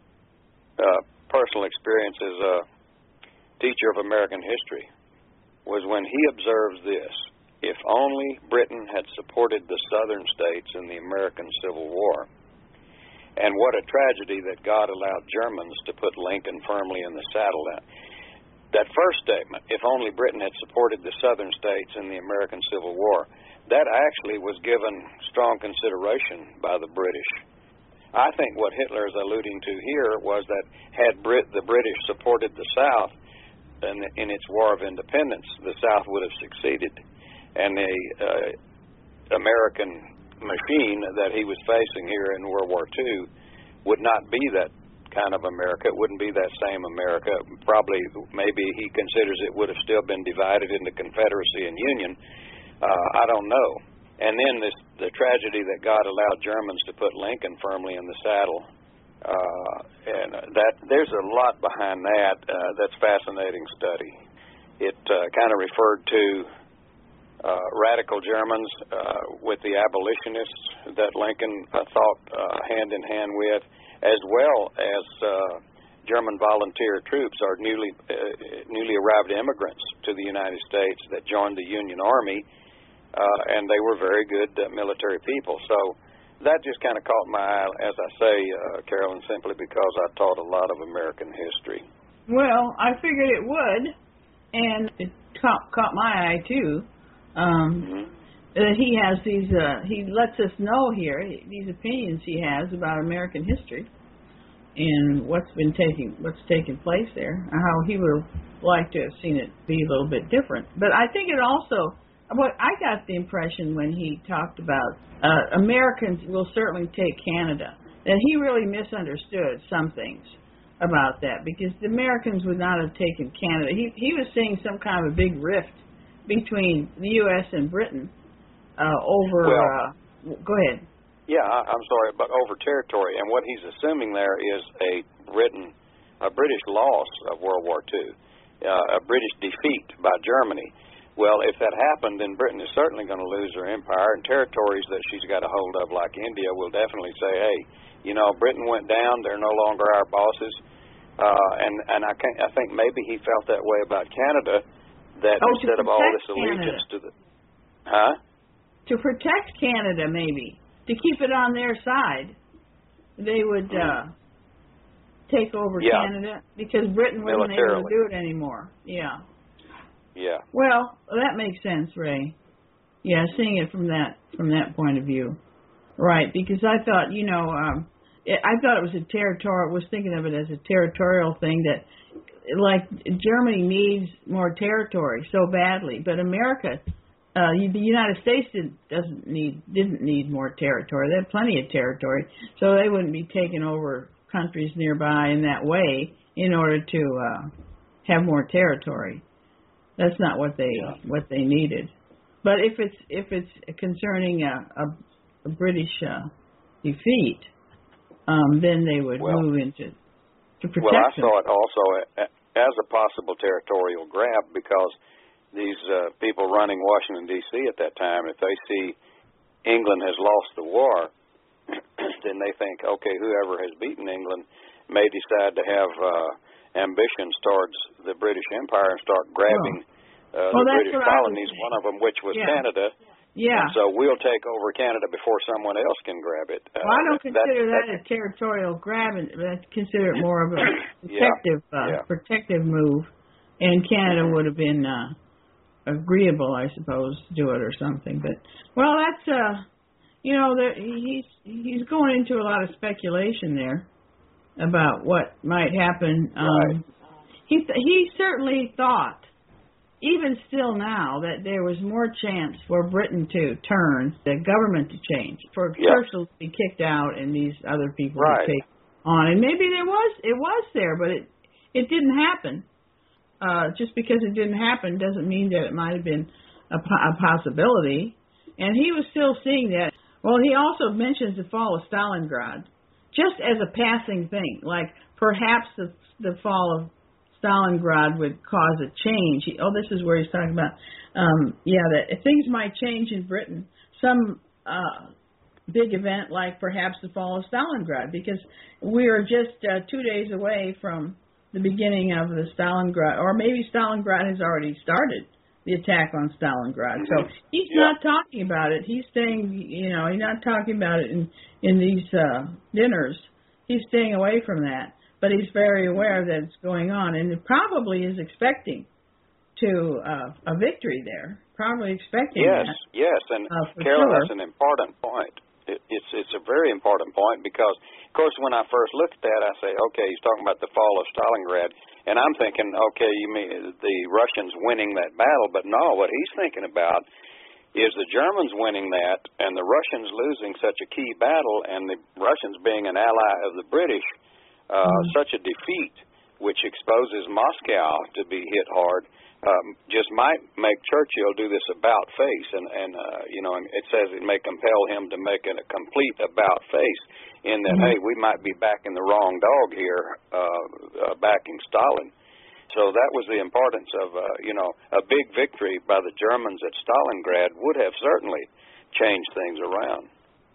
uh, personal experience as a teacher of American history, was when he observes this: if only Britain had supported the southern states in the American Civil War, and what a tragedy that God allowed Germans to put Lincoln firmly in the saddle. That first statement, if only Britain had supported the southern states in the American Civil War, that actually was given strong consideration by the British. I think what Hitler is alluding to here was that had Brit, the British supported the South in, in its War of Independence, the South would have succeeded, and the uh, American machine that he was facing here in World War Two would not be that kind of America. It wouldn't be that same America. Probably, maybe he considers it would have still been divided into Confederacy and Union. Uh, I don't know. And then this, the tragedy that God allowed Germans to put Lincoln firmly in the saddle. Uh, and that there's a lot behind that. Uh, that's fascinating study. It uh, kind of referred to uh, radical Germans uh, with the abolitionists that Lincoln uh, thought uh, hand in hand with, as well as uh, German volunteer troops or newly uh, newly arrived immigrants to the United States that joined the Union Army, uh, and they were very good uh, military people. So that just kind of caught my eye, as I say, uh, Carolyn, simply because I taught a lot of American history. Well, I figured it would, and it caught, caught my eye too. Um, mm-hmm. That he has these, uh, he lets us know here these opinions he has about American history and what's been taking, what's taking place there, and how he would like to have seen it be a little bit different. But I think it also, what I got the impression when he talked about uh, Americans will certainly take Canada, that he really misunderstood some things about that, because the Americans would not have taken Canada. He he was seeing some kind of a big rift between the U S and Britain uh, over. Well, uh, go ahead. Yeah, I, I'm sorry, but over territory, and what he's assuming there is a Britain, a British loss of World War Two, uh, a British defeat by Germany. Well, if that happened, then Britain is certainly going to lose her empire, and territories that she's got a hold of, like India, will definitely say, hey, you know, Britain went down, they're no longer our bosses. Uh, and and I, can't, I think maybe he felt that way about Canada, that oh, instead of all this allegiance Canada. to the... Huh? To protect Canada, maybe. To keep it on their side, they would uh, take over yeah. Canada, because Britain wasn't able to do it anymore. Yeah. Yeah. Well, that makes sense, Ray. Yeah, seeing it from that from that point of view, right? Because I thought, you know, um, it, I thought it was a territorial. Was thinking of it as a territorial thing, that, like, Germany needs more territory so badly, but America. Uh, the United States didn't, doesn't need didn't need more territory. They had plenty of territory, so they wouldn't be taking over countries nearby in that way in order to uh, have more territory. That's not what they yeah. what they needed. But if it's if it's concerning a, a, a British uh, defeat, um, then they would well, move into to protect Well, I them. saw it also as a possible territorial grab, because these uh, people running Washington, D C at that time, if they see England has lost the war, then they think, okay, whoever has beaten England may decide to have uh, ambitions towards the British Empire and start grabbing uh, well, the British colonies, was, one of them which was yeah. Canada. Yeah. And so we'll take over Canada before someone else can grab it. Uh, well, I don't consider that, that, that a territorial grab. I consider it more of a protective, yeah. uh, Yeah. protective move, and Canada would have been uh, agreeable, I suppose, to do it or something. But well, that's uh, you know, there, he's he's going into a lot of speculation there about what might happen. Um, right. He th- he certainly thought, even still now, that there was more chance for Britain to turn, the government to change, for yeah. Churchill to be kicked out and these other people right. to take on. And maybe there was, it was there, but it it didn't happen. Uh, just because it didn't happen doesn't mean that it might have been a, po- a possibility. And he was still seeing that. Well, he also mentions the fall of Stalingrad, just as a passing thing, like perhaps the the fall of Stalingrad would cause a change. He, oh, this is where he's talking about, um, yeah, that things might change in Britain. Some uh, big event like perhaps the fall of Stalingrad, because we are just uh, two days away from the beginning of the Stalingrad, or maybe Stalingrad has already started, the attack on Stalingrad. So he's yeah. not talking about it. He's saying, you know, he's not talking about it in, in these uh, dinners. He's staying away from that. But he's very aware that it's going on, and it probably is expecting to uh, a victory there. Probably expecting yes, that. Yes, yes, and uh, Carol, sure. that's an important point. It, it's it's a very important point, because, of course, when I first looked at that, I say, okay, he's talking about the fall of Stalingrad, and I'm thinking, okay, you mean the Russians winning that battle? But no, what he's thinking about is the Germans winning that, and the Russians losing such a key battle, and the Russians being an ally of the British. Uh, mm-hmm. Such a defeat, which exposes Moscow to be hit hard, um, just might make Churchill do this about face, and, and uh, you know, and it says it may compel him to make it a complete about face, in that, mm-hmm. hey, we might be backing the wrong dog here, uh, uh, backing Stalin. So that was the importance of, uh, you know, a big victory by the Germans at Stalingrad would have certainly changed things around.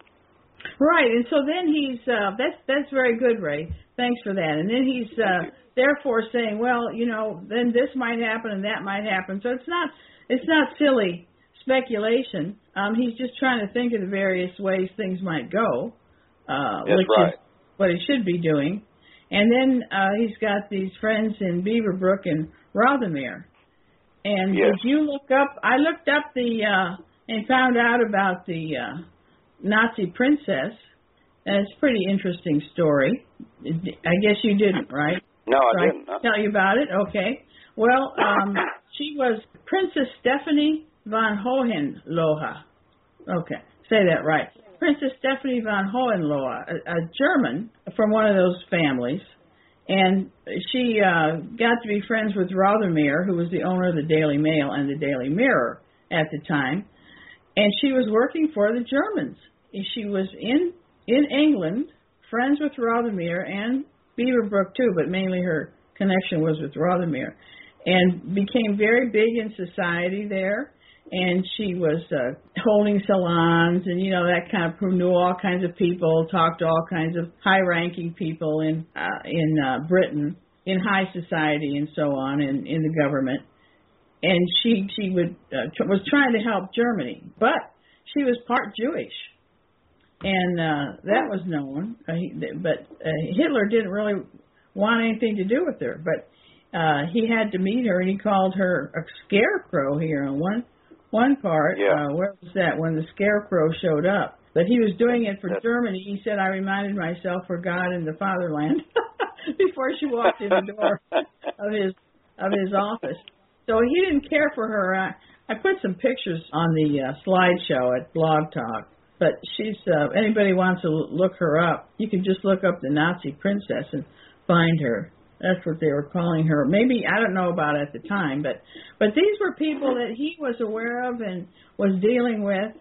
Right, and so then he's, uh, that's that's very good, Ray. Thanks for that. And then he's uh, therefore saying, well, you know, then this might happen and that might happen. So it's not it's not silly speculation. Um, he's just trying to think of the various ways things might go, uh, That's which right. is what he should be doing. And then uh, he's got these friends in Beaverbrook and Rothermere. And yes. did you look up, I looked up the, uh, and found out about the uh, Nazi princess, and it's a pretty interesting story. I guess you didn't, right? No, I right? didn't. Huh? Tell you about it? Okay. Well, um, she was Princess Stephanie von Hohenlohe. Okay, say that right. Princess Stephanie von Hohenlohe, a, a German from one of those families, and she uh, got to be friends with Rothermere, who was the owner of the Daily Mail and the Daily Mirror at the time, and she was working for the Germans. She was in in England, friends with Rothermere and Beaverbrook too, but mainly her connection was with Rothermere, and became very big in society there. And she was uh, holding salons and, you know, that kind of, who knew all kinds of people, talked to all kinds of high-ranking people in uh, in uh, Britain, in high society and so on, in, in the government. And she she would uh, tr- was trying to help Germany, but she was part Jewish, and uh, that was known. Uh, he, but uh, Hitler didn't really want anything to do with her, but uh, he had to meet her, and he called her a scarecrow here on one. One part, yeah. uh, where was that, when the Scarecrow showed up? But he was doing it for Germany. He said, I reminded myself for God and the fatherland before she walked in the door of his of his office. So he didn't care for her. I, I put some pictures on the uh, slideshow at Blog Talk. But she's, uh, anybody wants to look her up, you can just look up the Nazi princess and find her. That's what they were calling her. Maybe, I don't know about it at the time, but but these were people that he was aware of and was dealing with,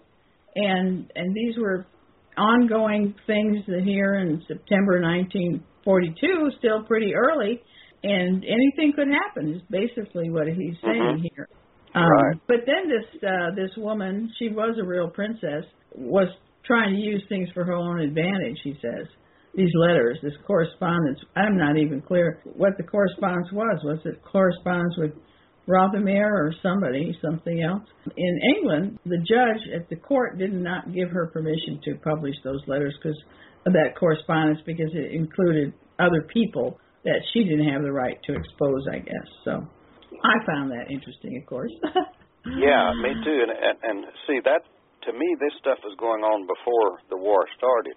and and these were ongoing things that here in September nineteen forty-two, still pretty early, and anything could happen is basically what he's saying mm-hmm. here. Um, right. But then this uh, this woman, she was a real princess, was trying to use things for her own advantage, he says. These letters, this correspondence, I'm not even clear what the correspondence was. Was it correspondence with Rothermere or somebody, something else? In England, the judge at the court did not give her permission to publish those letters because of that correspondence, because it included other people that she didn't have the right to expose, I guess. So I found that interesting, of course. Yeah, me too. And, and, and see, that, to me, this stuff was going on before the war started.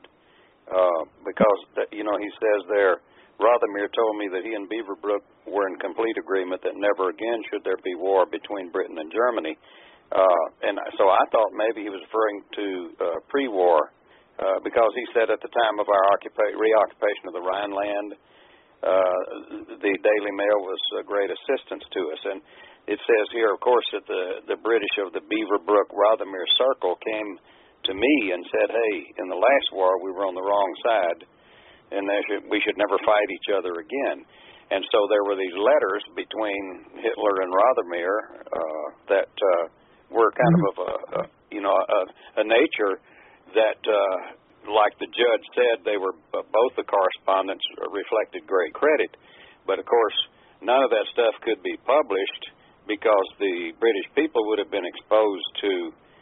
Uh, because, you know, he says there, Rothermere told me that he and Beaverbrook were in complete agreement that never again should there be war between Britain and Germany. Uh, and so I thought maybe he was referring to uh, pre-war, uh, because he said at the time of our occupa- reoccupation of the Rhineland, uh, the Daily Mail was a great assistance to us. And it says here, of course, that the, the British of the Beaverbrook-Rothermere Circle came to me and said, hey, in the last war we were on the wrong side, and they should, we should never fight each other again. And so there were these letters between Hitler and Rothermere uh, that uh, were kind of of a, a you know a, a nature that, uh, like the judge said, they were uh, both the correspondence reflected great credit. But of course, none of that stuff could be published because the British people would have been exposed to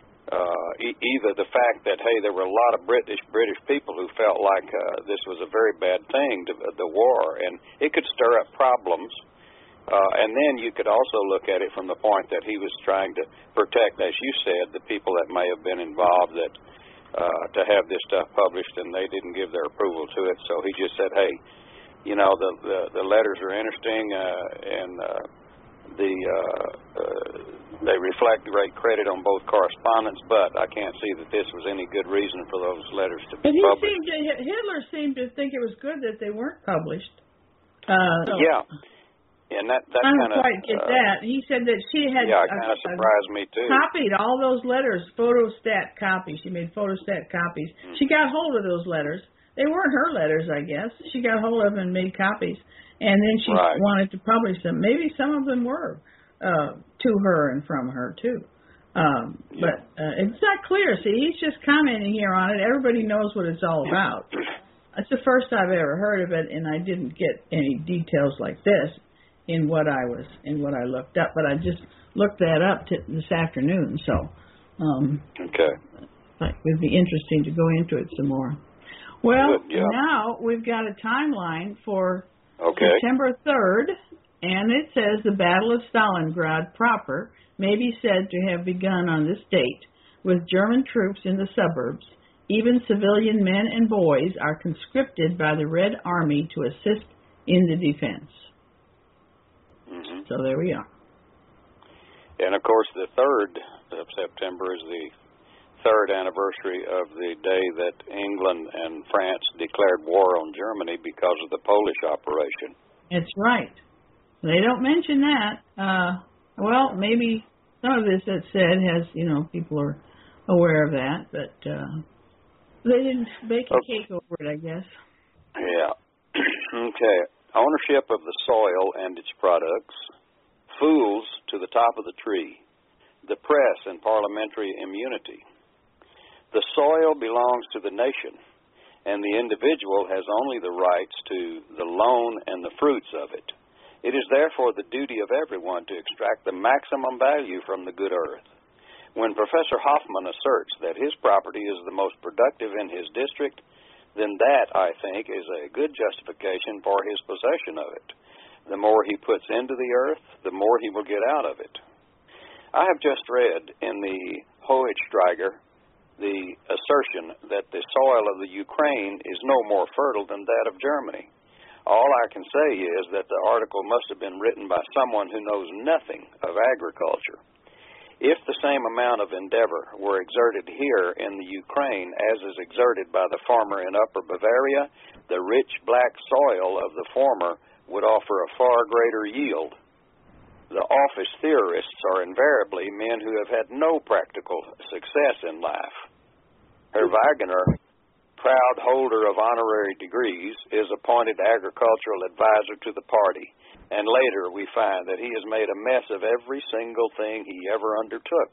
Uh, e- either the fact that, hey, there were a lot of British British people who felt like uh, this was a very bad thing, to, uh, the war, and it could stir up problems. Uh, and then you could also look at it from the point that he was trying to protect, as you said, the people that may have been involved that uh, to have this stuff published, and they didn't give their approval to it. So he just said, hey, you know, the the, the letters are interesting, uh, and uh, the uh, uh, they reflect great credit on both correspondence, but I can't see that this was any good reason for those letters to be but he published. Seemed to, Hitler seemed to think it was good that they weren't published. Uh, so. Yeah. And that, that I don't kind of quite get uh, that. He said that she had yeah, it uh, kind of uh, surprised me too. copied all those letters, photostat copies. She made photostat copies. Mm. She got hold of those letters. They weren't her letters, I guess. She got hold of them and made copies. And then she Right. wanted to publish them. Maybe some of them were uh, to her and from her, too. Um, Yeah. But uh, it's not clear. See, he's just commenting here on it. Everybody knows what it's all about. That's the first I've ever heard of it, and I didn't get any details like this in what I was in what I looked up. But I just looked that up t- this afternoon, so um, Okay. it would be interesting to go into it some more. Well, Good, yeah. now we've got a timeline for Okay. September third, and it says the Battle of Stalingrad proper may be said to have begun on this date, with German troops in the suburbs. Even civilian men and boys are conscripted by the Red Army to assist in the defense. Mm-hmm. So there we are. And of course, the third of September is the third anniversary of the day that England and France declared war on Germany because of the Polish operation. That's right. They don't mention that. Uh, well, maybe some of this that's said has, you know, people are aware of that, but uh, they didn't bake a Okay. cake over it, I guess. Yeah. Okay. Ownership of the soil and its products, fools to the top of the tree, the press and parliamentary immunity. The soil belongs to the nation, and the individual has only the rights to the loan and the fruits of it. It is therefore the duty of everyone to extract the maximum value from the good earth. When Professor Hoffman asserts that his property is the most productive in his district, then that, I think, is a good justification for his possession of it. The more he puts into the earth, the more he will get out of it. I have just read in the Hoheitsteiger the assertion that the soil of the Ukraine is no more fertile than that of Germany. All I can say is that the article must have been written by someone who knows nothing of agriculture. If the same amount of endeavor were exerted here in the Ukraine as is exerted by the farmer in Upper Bavaria, the rich black soil of the former would offer a far greater yield. The office theorists are invariably men who have had no practical success in life. Herr Wagner, proud holder of honorary degrees, is appointed agricultural advisor to the party, and later we find that he has made a mess of every single thing he ever undertook.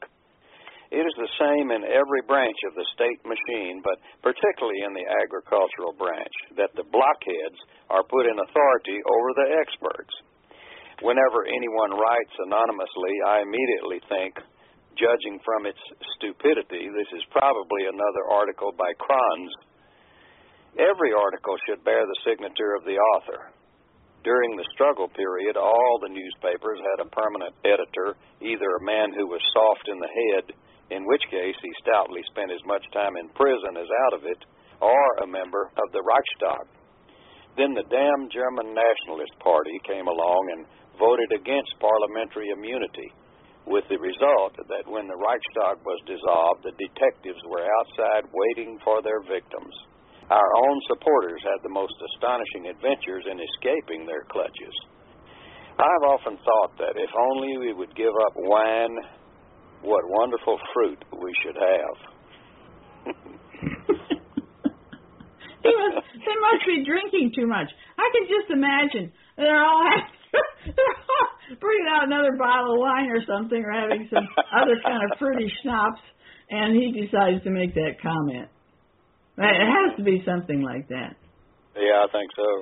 It is the same in every branch of the state machine, but particularly in the agricultural branch, that the blockheads are put in authority over the experts. Whenever anyone writes anonymously, I immediately think, judging from its stupidity, this is probably another article by Kranz. Every article should bear the signature of the author. During the struggle period, all the newspapers had a permanent editor, either a man who was soft in the head, in which case he stoutly spent as much time in prison as out of it, or a member of the Reichstag. Then the damn German Nationalist Party came along and voted against parliamentary immunity, with the result that when the Reichstag was dissolved, the detectives were outside waiting for their victims. Our own supporters had the most astonishing adventures in escaping their clutches. I've often thought that if only we would give up wine, what wonderful fruit we should have. He must, they must be drinking too much. I can just imagine they're all having, they're all bringing out another bottle of wine or something, or having some other kind of fruity schnapps, and he decides to make that comment. It has to be something like that. Yeah, I think so.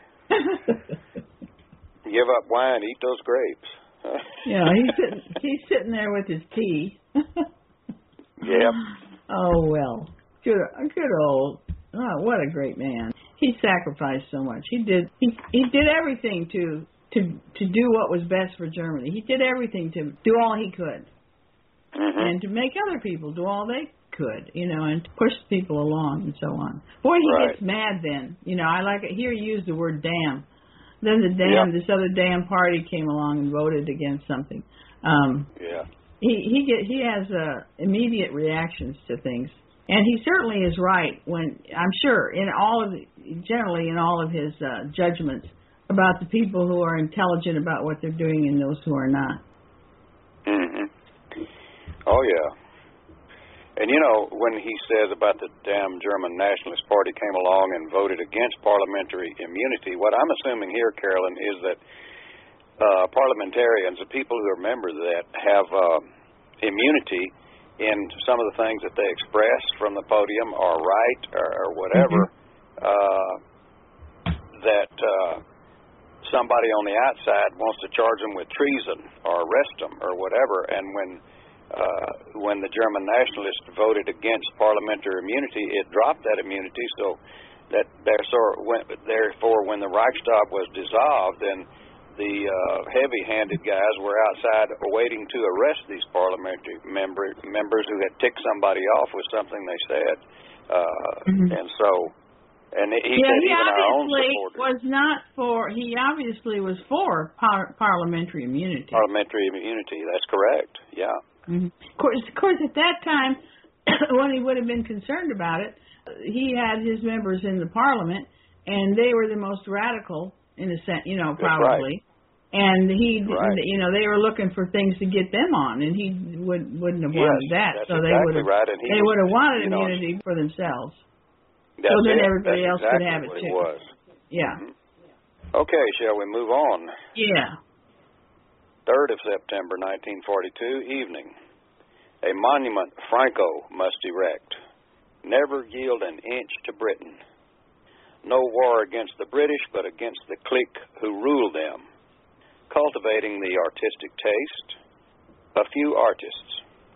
Give up wine, eat those grapes. Yeah, he's sitting, he's sitting there with his tea. Yep. Oh, well. Good, good old. Oh, what a great man. He sacrificed so much. He did he he did everything to to to do what was best for Germany. He did everything to do all he could. Mm-hmm. And to make other people do all they could, you know, and to push people along and so on. Boy, he Right. gets mad then. You know, I like it. Here he used the word damn. Then the damn, Yep. this other damn party came along and voted against something. Um, Yeah. he he get he has uh, immediate reactions to things. And he certainly is right when, I'm sure, in all of, the, generally in all of his uh, judgments about the people who are intelligent about what they're doing and those who are not. Mm-hmm. Oh, yeah. And, you know, when he says about the damn German Nationalist Party came along and voted against parliamentary immunity, what I'm assuming here, Carolyn, is that uh, parliamentarians, the people who are members of that, have uh, immunity in some of the things that they express from the podium or write or, or whatever, mm-hmm. uh, that uh, somebody on the outside wants to charge them with treason or arrest them or whatever. And when uh, when the German nationalists voted against parliamentary immunity, it dropped that immunity. So that therefore, when the Reichstag was dissolved, then the uh, heavy-handed guys were outside waiting to arrest these parliamentary member, members who had ticked somebody off with something they said. Uh, mm-hmm. And so, and he yeah, said he even our own obviously supporters. was not for, he obviously was for par- parliamentary immunity. Parliamentary immunity, that's correct, yeah. Mm-hmm. Of course, of course, at that time, when he would have been concerned about it, he had his members in the parliament, and they were the most radical, in a sense, you know, probably. Right. And he, right. you know, they were looking for things to get them on, and he would, wouldn't have wanted yes, that. That's so exactly they would have, right. And he they was, would have wanted you know, immunity for themselves. That's so then it. everybody that's else exactly could have it what too. It was. Yeah. Mm-hmm. Okay, shall we move on? Yeah. third of September, nineteen forty-two, evening. A monument Franco must erect. Never yield an inch to Britain. No war against the British, but against the clique who rule them. Cultivating the artistic taste. A few artists.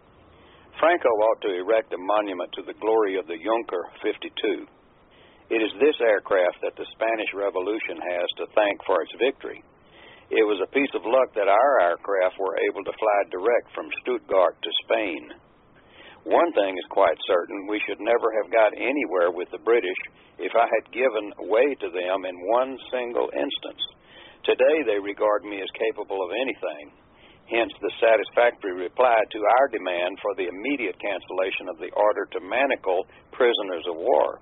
Franco ought to erect a monument to the glory of the Junker fifty-two. It is this aircraft that the Spanish Revolution has to thank for its victory. It was a piece of luck that our aircraft were able to fly direct from Stuttgart to Spain. One thing is quite certain, we should never have got anywhere with the British if I had given way to them in one single instance. Today they regard me as capable of anything, hence the satisfactory reply to our demand for the immediate cancellation of the order to manacle prisoners of war.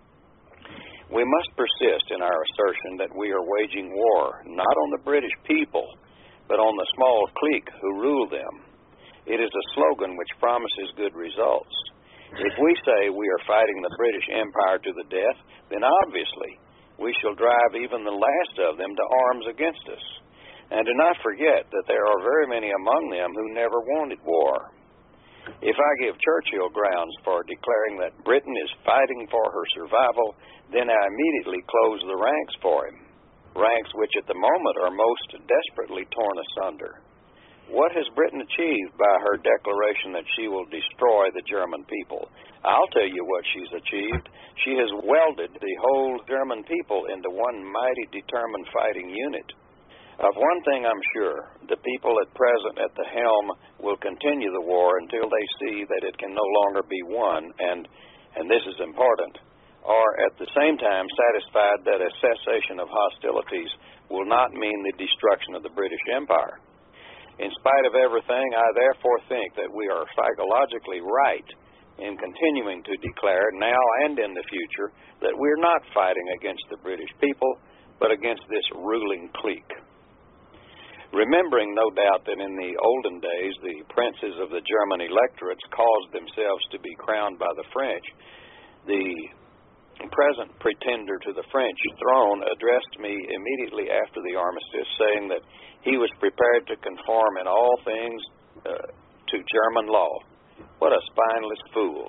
We must persist in our assertion that we are waging war, not on the British people, but on the small clique who rule them. It is a slogan which promises good results. If we say we are fighting the British Empire to the death, then obviously we shall drive even the last of them to arms against us. And do not forget that there are very many among them who never wanted war. If I give Churchill grounds for declaring that Britain is fighting for her survival, then I immediately close the ranks for him, ranks which at the moment are most desperately torn asunder. What has Britain achieved by her declaration that she will destroy the German people? I'll tell you what she's achieved. She has welded the whole German people into one mighty, determined fighting unit. Of one thing I'm sure, the people at present at the helm will continue the war until they see that it can no longer be won, and, and this is important, are at the same time satisfied that a cessation of hostilities will not mean the destruction of the British Empire. In spite of everything, I therefore think that we are psychologically right in continuing to declare, now and in the future, that we're not fighting against the British people, but against this ruling clique. Remembering, no doubt, that in the olden days the princes of the German electorates caused themselves to be crowned by the French, the present pretender to the French throne addressed me immediately after the armistice, saying that he was prepared to conform in all things uh, to German law. What a spineless fool.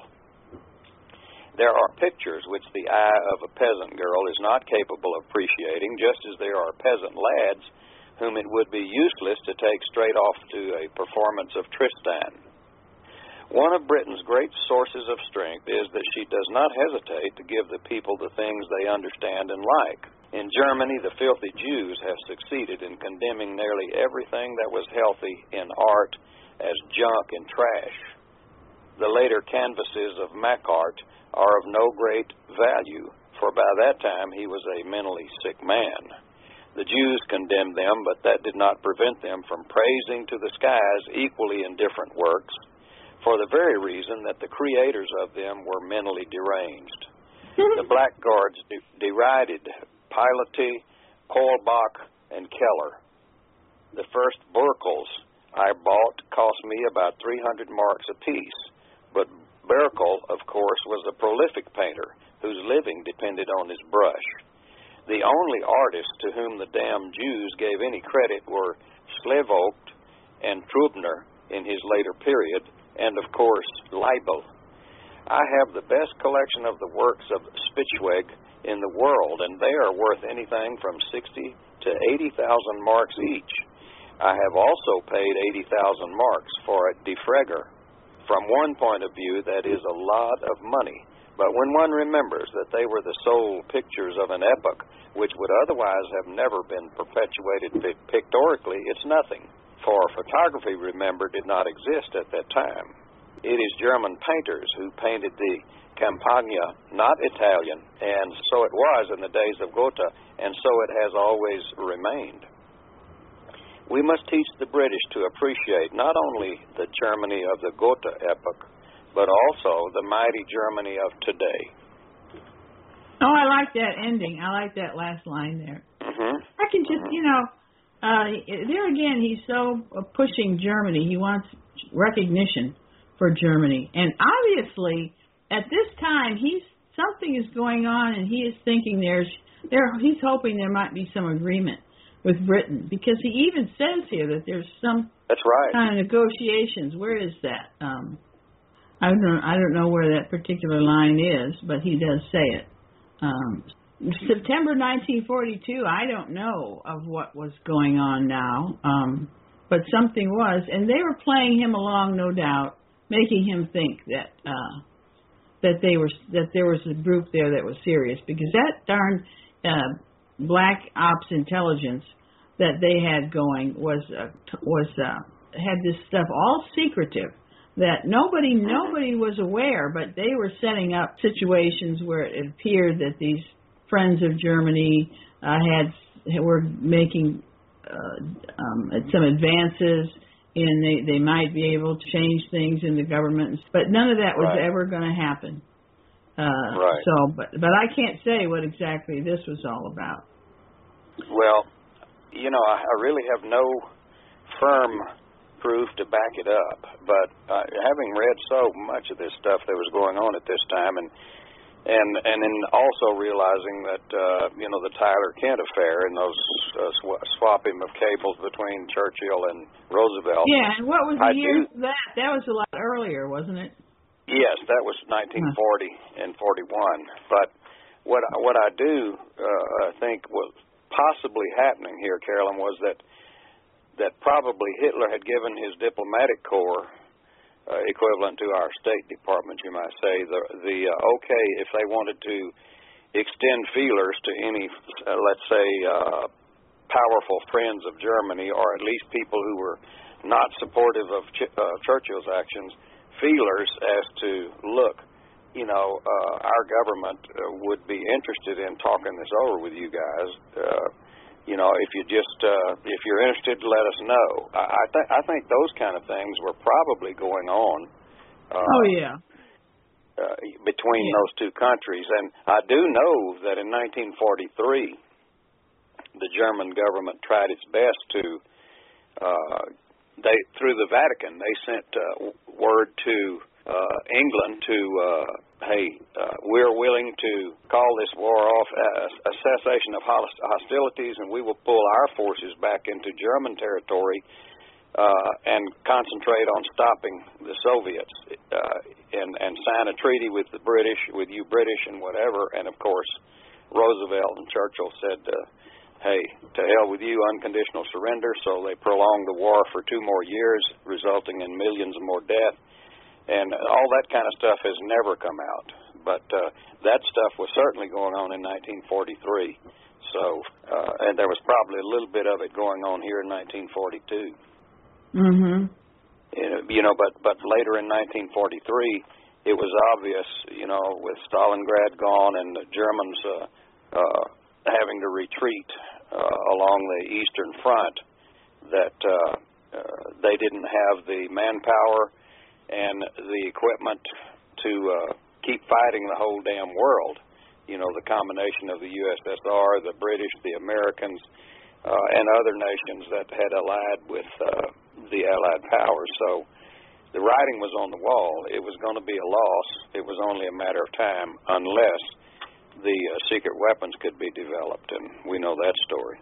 There are pictures which the eye of a peasant girl is not capable of appreciating, just as there are peasant lads whom it would be useless to take straight off to a performance of Tristan. One of Britain's great sources of strength is that she does not hesitate to give the people the things they understand and like. In Germany, the filthy Jews have succeeded in condemning nearly everything that was healthy in art as junk and trash. The later canvases of Macart are of no great value, for by that time he was a mentally sick man. The Jews condemned them, but that did not prevent them from praising to the skies equally indifferent works, for the very reason that the creators of them were mentally deranged. The blackguards de- derided piety, Kohlbach and Keller. The first Burkles I bought cost me about three hundred marks apiece, but Burkel, of course, was a prolific painter whose living depended on his brush. The only artists to whom the damn Jews gave any credit were Slevogt and Trubner in his later period, and, of course, Leibel. I have the best collection of the works of Spitzweg in the world, and they are worth anything from sixty to eighty thousand marks each. I have also paid eighty thousand marks for a Defregger. From one point of view, that is a lot of money, but when one remembers that they were the sole pictures of an epoch which would otherwise have never been perpetuated pictorically, it's nothing, for photography, remember, did not exist at that time. It is German painters who painted the Campagna, not Italian, and so it was in the days of Goethe, and so it has always remained. We must teach the British to appreciate not only the Germany of the Goethe epoch, but also the mighty Germany of today. Oh, I like that ending. I like that last line there. Mm-hmm. I can just, you know, uh, there again, he's so uh, pushing Germany. He wants recognition for Germany. And obviously, at this time, he's something is going on, and he is thinking there's, there, he's hoping there might be some agreement with Britain, because he even says here that there's some That's right. kind of negotiations. Where is that? Um, I don't know, I don't know where that particular line is, but he does say it. Um, September nineteen forty-two, I don't know of what was going on now, um, but something was, and they were playing him along, no doubt, making him think that uh, that they were that there was a group there that was serious, because that darn uh, black ops intelligence that they had going was uh, was uh, had this stuff all secretive that nobody nobody was aware, but they were setting up situations where it appeared that these friends of Germany uh, had were making uh, um, some advances in they they might be able to change things in the government, but none of that was right. ever going to happen. Uh, right. So, but but I can't say what exactly this was all about. Well, you know, I, I really have no firm proof to back it up, but uh, having read so much of this stuff that was going on at this time, and and and then also realizing that uh, you know the Tyler Kent affair and those uh, sw- swapping of cables between Churchill and Roosevelt. Yeah, and what was the I year do, that? That was a lot earlier, wasn't it? Yes, that was nineteen forty huh. and forty-one. But what what I do uh, think was possibly happening here, Carolyn, was that that probably Hitler had given his diplomatic corps, uh, equivalent to our State Department, you might say, the the uh, okay if they wanted to extend feelers to any, uh, let's say, uh, powerful friends of Germany, or at least people who were not supportive of Ch- uh, Churchill's actions, feelers as to, look, you know, uh, our government uh, would be interested in talking this over with you guys. Uh, you know, if you just, uh, if you're interested, let us know. I, I think I think those kind of things were probably going on. Uh, oh yeah. Uh, between yeah. those two countries, and I do know that in nineteen forty-three, the German government tried its best to, uh, they through the Vatican, they sent uh, word to uh, England to, uh, hey, uh, we're willing to call this war off, as a cessation of hostilities, and we will pull our forces back into German territory uh, and concentrate on stopping the Soviets uh, and, and sign a treaty with the British, with you British and whatever. And, of course, Roosevelt and Churchill said, uh, hey, to hell with you, unconditional surrender. So they prolonged the war for two more years, resulting in millions of more death. And all that kind of stuff has never come out. But uh, that stuff was certainly going on in nineteen forty-three. So, uh, and there was probably a little bit of it going on here in nineteen forty-two. Mm-hmm. You know, but, but later in nineteen forty-three, it was obvious, you know, with Stalingrad gone and the Germans uh, uh, having to retreat uh, along the Eastern Front, that uh, uh, they didn't have the manpower and the equipment to uh, keep fighting the whole damn world. you know, the combination of the U S S R, the British, the Americans, uh, and other nations that had allied with uh, the Allied powers. So the writing was on the wall. It was going to be a loss. It was only a matter of time unless the uh, secret weapons could be developed, and we know that story.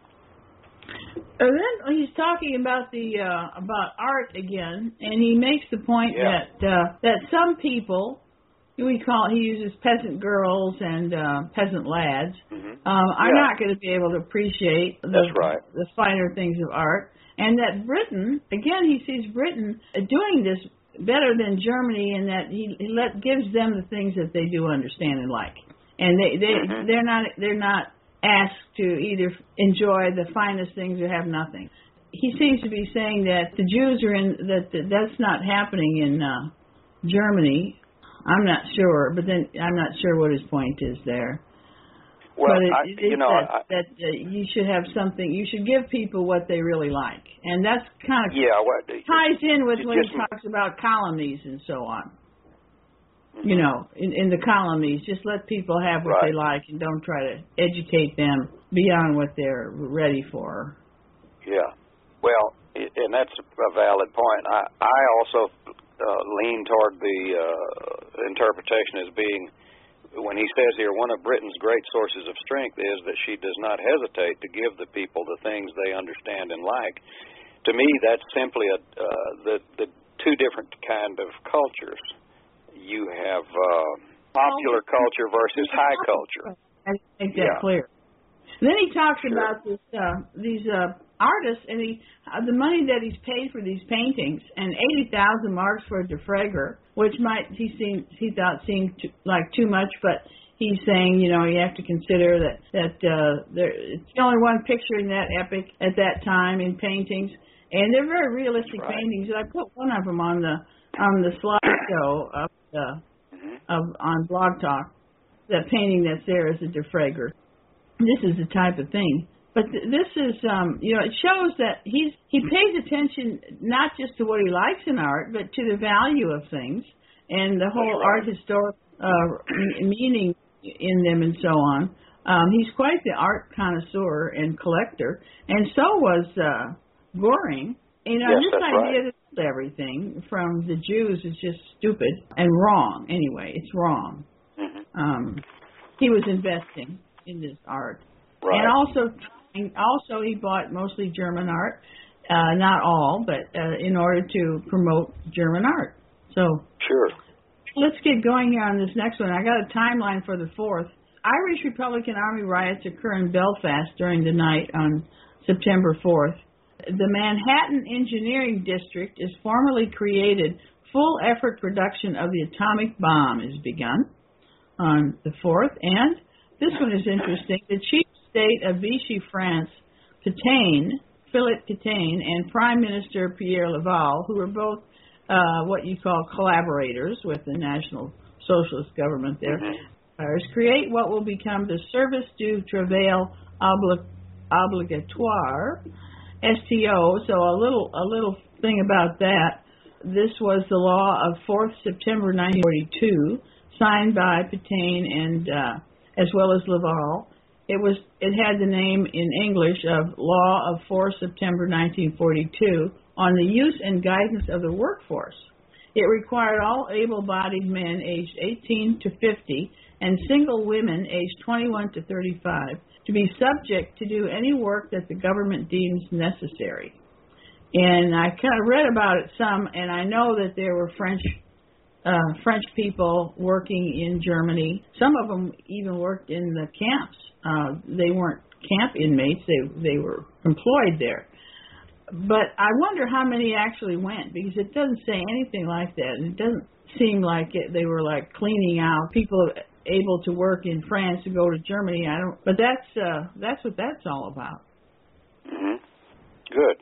And then he's talking about the uh, about art again, and he makes the point yeah. that uh, that some people, we call he uses peasant girls and uh, peasant lads, mm-hmm. um, are yeah. not going to be able to appreciate the, That's right. the finer things of art, and that Britain, again, he sees Britain doing this better than Germany, in that he, he let gives them the things that they do understand and like, and they they mm-hmm. they're not they're not. asked to either enjoy the finest things or have nothing. He seems to be saying that the Jews are in, that, that that's not happening in uh, Germany. I'm not sure, but then I'm not sure what his point is there. Well, but it, I, it you know, that, I, that uh, you should have something, you should give people what they really like. And that's kind of yeah, what, ties in with when just, he talks about colonies and so on. You know, in, in the colonies, just let people have what right. they like and don't try to educate them beyond what they're ready for. Yeah. Well, and that's a valid point. I, I also uh, lean toward the uh, interpretation as being, when he says here, one of Britain's great sources of strength is that she does not hesitate to give the people the things they understand and like. To me, that's simply a, uh, the, the two different kind of cultures. You have uh, popular culture versus high culture. I make that yeah. clear. Then he talks sure. about this, uh, these uh, artists, and he uh, the money that he's paid for these paintings, and eighty thousand marks for a Defregger, which might he seemed he thought seemed too, like too much, but he's saying, you know, you have to consider that that uh, there it's the only one picture in that epic at that time in paintings, and they're very realistic right. paintings. And I put one of them on the on the slideshow of, uh, mm-hmm. of on Blog Talk. That painting that's there is a Defregger. This is the type of thing. But th- this is, um, you know, it shows that he's he pays attention not just to what he likes in art, but to the value of things and the whole right. art historic uh, m- meaning in them and so on. Um, he's quite the art connoisseur and collector, and so was uh, Goring. You know, yes, this that's idea right. that everything from the Jews is just stupid and wrong. Anyway, it's wrong. Mm-hmm. Um, he was investing in this art, right. and also, and also he bought mostly German art, uh, not all, but uh, in order to promote German art. So, sure. Let's get going here on this next one. I got a timeline for the fourth. Irish Republican Army riots occur in Belfast during the night on September fourth. The Manhattan Engineering District is formally created. Full effort production of the atomic bomb is begun on the fourth. And this one is interesting. The chief state of Vichy France, Pétain, Philippe Pétain, and Prime Minister Pierre Laval, who were both uh, what you call collaborators with the National Socialist government there, mm-hmm. create what will become the Service du Travail Obli- Obligatoire, S T O. So a little a little thing about that. This was the law of fourth September nineteen forty-two, signed by Pétain and uh, as well as Laval. It was it had the name in English of Law of fourth September nineteen forty-two on the use and guidance of the workforce. It required all able-bodied men aged eighteen to fifty and single women aged twenty-one to thirty-five to be subject to do any work that the government deems necessary. And I kind of read about it some, and I know that there were French uh, French people working in Germany. Some of them even worked in the camps. Uh, they weren't camp inmates; they they were employed there. But I wonder how many actually went, because it doesn't say anything like that, and it doesn't seem like it, they were like cleaning out people able to work in France to go to Germany. I don't. But that's uh, that's what that's all about. Mm-hmm. Good.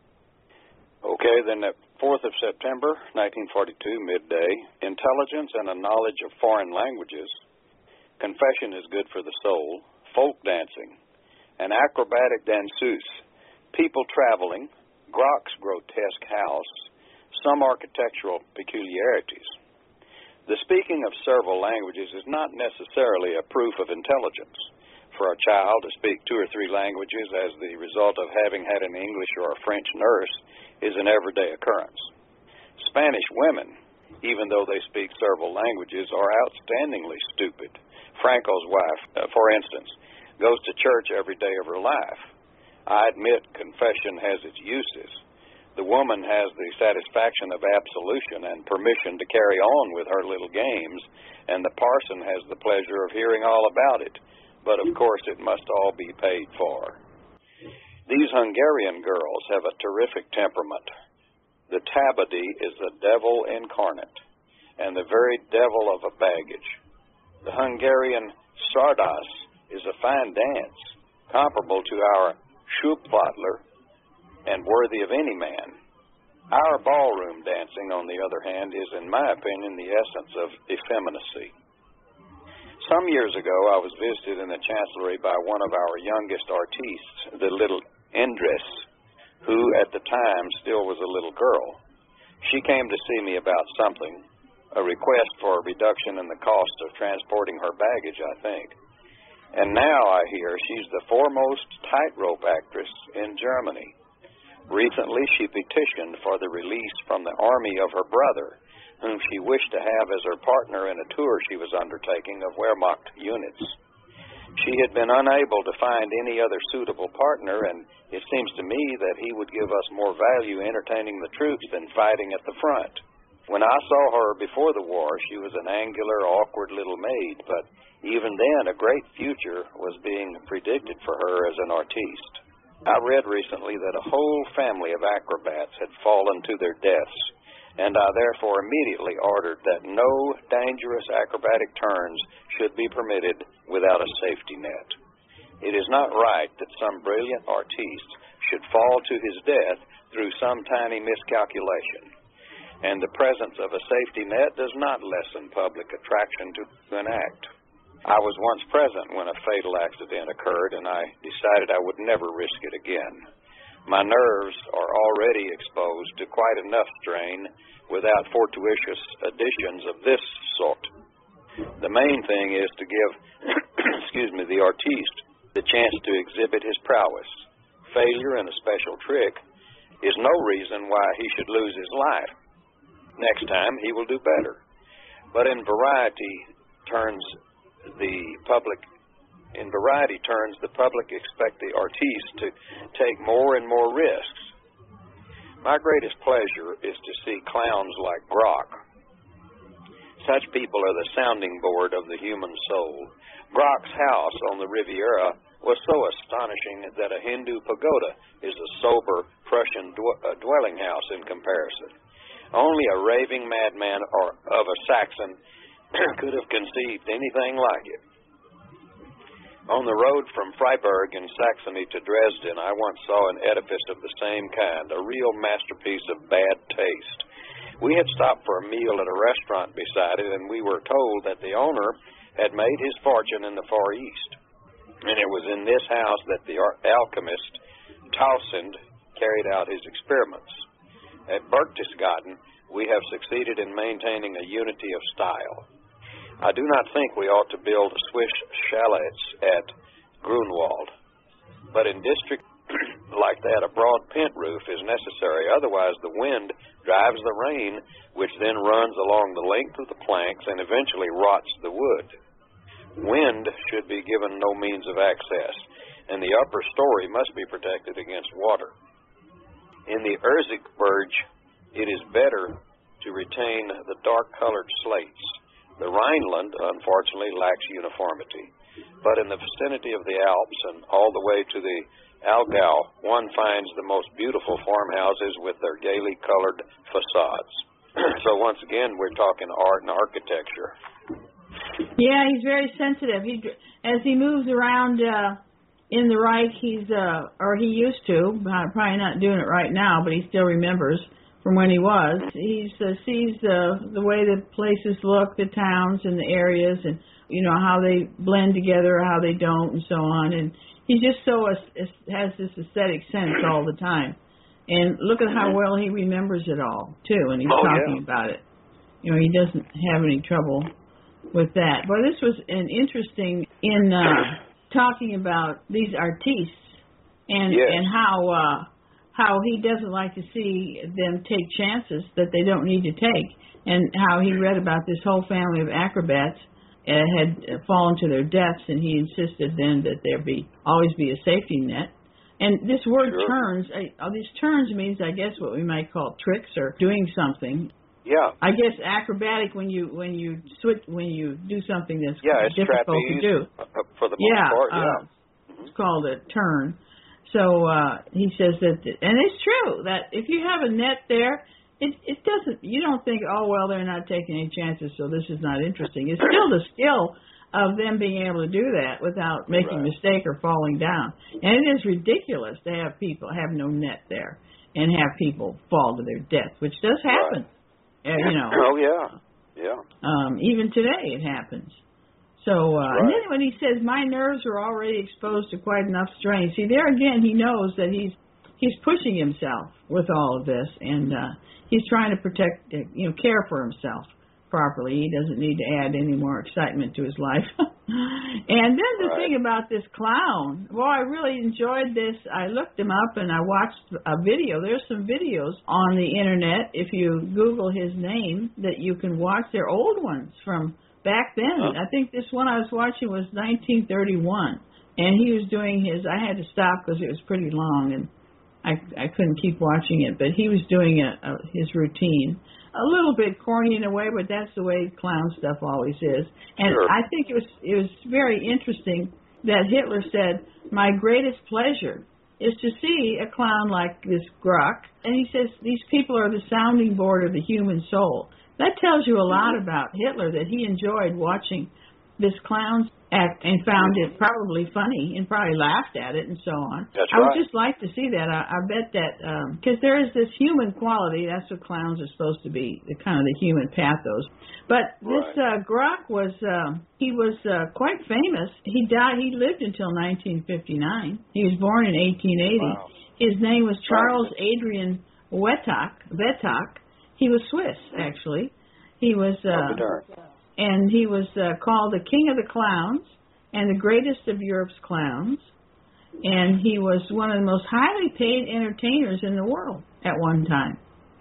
Okay, then the fourth of September, nineteen forty-two, midday, intelligence and a knowledge of foreign languages, confession is good for the soul, folk dancing, an acrobatic danseuse, people traveling, Grock's grotesque house, some architectural peculiarities. The speaking of several languages is not necessarily a proof of intelligence. For a child to speak two or three languages as the result of having had an English or a French nurse is an everyday occurrence. Spanish women, even though they speak several languages, are outstandingly stupid. Franco's wife, uh, for instance, goes to church every day of her life. I admit confession has its uses. The woman has the satisfaction of absolution and permission to carry on with her little games, and the parson has the pleasure of hearing all about it. But of course it must all be paid for. These Hungarian girls have a terrific temperament. The Tabadi is the devil incarnate, and the very devil of a baggage. The Hungarian Sardas is a fine dance, comparable to our Schupplatler, and worthy of any man. Our ballroom dancing, on the other hand, is, in my opinion, the essence of effeminacy. Some years ago, I was visited in the chancellery by one of our youngest artistes, the little Endres, who at the time still was a little girl. She came to see me about something, a request for a reduction in the cost of transporting her baggage, I think. And now I hear she's the foremost tightrope actress in Germany. Recently, she petitioned for the release from the army of her brother, whom she wished to have as her partner in a tour she was undertaking of Wehrmacht units. She had been unable to find any other suitable partner, and it seems to me that he would give us more value entertaining the troops than fighting at the front. When I saw her before the war, she was an angular, awkward little maid, but even then a great future was being predicted for her as an artiste. I read recently that a whole family of acrobats had fallen to their deaths, and I therefore immediately ordered that no dangerous acrobatic turns should be permitted without a safety net. It is not right that some brilliant artiste should fall to his death through some tiny miscalculation, and the presence of a safety net does not lessen public attraction to an act. I was once present when a fatal accident occurred, and I decided I would never risk it again. My nerves are already exposed to quite enough strain without fortuitous additions of this sort. The main thing is to give, excuse me, the artiste the chance to exhibit his prowess. Failure in a special trick is no reason why he should lose his life. Next time he will do better. But in variety turns the public In variety turns, the public expect the artiste to take more and more risks. My greatest pleasure is to see clowns like Grok. Such people are the sounding board of the human soul. Grok's house on the Riviera was so astonishing that a Hindu pagoda is a sober Prussian dw- uh, dwelling house in comparison. Only a raving madman or of a Saxon could have conceived anything like it. On the road from Freiburg in Saxony to Dresden, I once saw an edifice of the same kind, a real masterpiece of bad taste. We had stopped for a meal at a restaurant beside it, and we were told that the owner had made his fortune in the Far East. And it was in this house that the alchemist Tausend carried out his experiments. At Berchtesgaden, we have succeeded in maintaining a unity of style. I do not think we ought to build Swiss chalets at Grunwald, but in districts like that, a broad pent roof is necessary. Otherwise, the wind drives the rain, which then runs along the length of the planks and eventually rots the wood. Wind should be given no means of access, and the upper story must be protected against water. In the Erzgebirge, it is better to retain the dark-colored slates. The Rhineland, unfortunately, lacks uniformity. But in the vicinity of the Alps and all the way to the Allgäu, one finds the most beautiful farmhouses with their gaily colored facades. So once again, we're talking art and architecture. Yeah, he's very sensitive. He, as he moves around uh, in the Reich, he's, uh, or he used to, probably not doing it right now, but he still remembers from when he was. He uh, sees uh, the way the places look, the towns and the areas, and, you know, how they blend together, how they don't, and so on. And he just so uh, has this aesthetic sense all the time. And look at how well he remembers it all, too, and he's oh, talking yeah. about it. you know, he doesn't have any trouble with that. But this was an interesting in uh, talking about these artistes and yes. and how uh, how he doesn't like to see them take chances that they don't need to take, and how he read about this whole family of acrobats uh, had fallen to their deaths, and he insisted then that there be always be a safety net. And this word sure. turns, I, all these turns means, I guess, what we might call tricks or doing something. Yeah. I guess acrobatic when you when you switch when you do something that's yeah, it's difficult trapeze, to do. Uh, for the most yeah, part, yeah. Uh, mm-hmm. It's called a turn. So uh, he says that, and it's true that if you have a net there, it it doesn't. You don't think, oh well, they're not taking any chances, so this is not interesting. It's still the skill of them being able to do that without making right. a mistake or falling down. And it is ridiculous to have people have no net there and have people fall to their death, which does happen. Right. Uh, you know. Oh yeah, yeah. Um, even today it happens. So, uh, right. and then when he says my nerves are already exposed to quite enough strain, see there again he knows that he's he's pushing himself with all of this, and uh, he's trying to protect, uh, you know, care for himself properly. He doesn't need to add any more excitement to his life. And then the right. thing about this clown, well, I really enjoyed this. I looked him up and I watched a video. There's some videos on the internet, if you Google his name, that you can watch. They're old ones from back then. Huh? I think this one I was watching was nineteen thirty-one. And he was doing his, I had to stop because it was pretty long and I I couldn't keep watching it, but he was doing a, a, his routine. A little bit corny in a way, but that's the way clown stuff always is. And sure. I think it was it was very interesting that Hitler said, my greatest pleasure is to see a clown like this Grok. And he says these people are the sounding board of the human soul. That tells you a lot about Hitler, that he enjoyed watching this clown act and found it probably funny and probably laughed at it and so on. That's I would right. just like to see that. I, I bet that, because um, there is this human quality. That's what clowns are supposed to be, the kind of the human pathos. But this right. uh, Grok was, uh, he was uh, quite famous. He died, he lived until nineteen fifty-nine. He was born in eighteen eighty. Wow. His name was Charles Adrian Wettock. Wettock. He was Swiss, actually. He was... Uh, And he was uh, called the King of the Clowns and the greatest of Europe's clowns. And he was one of the most highly paid entertainers in the world at one time.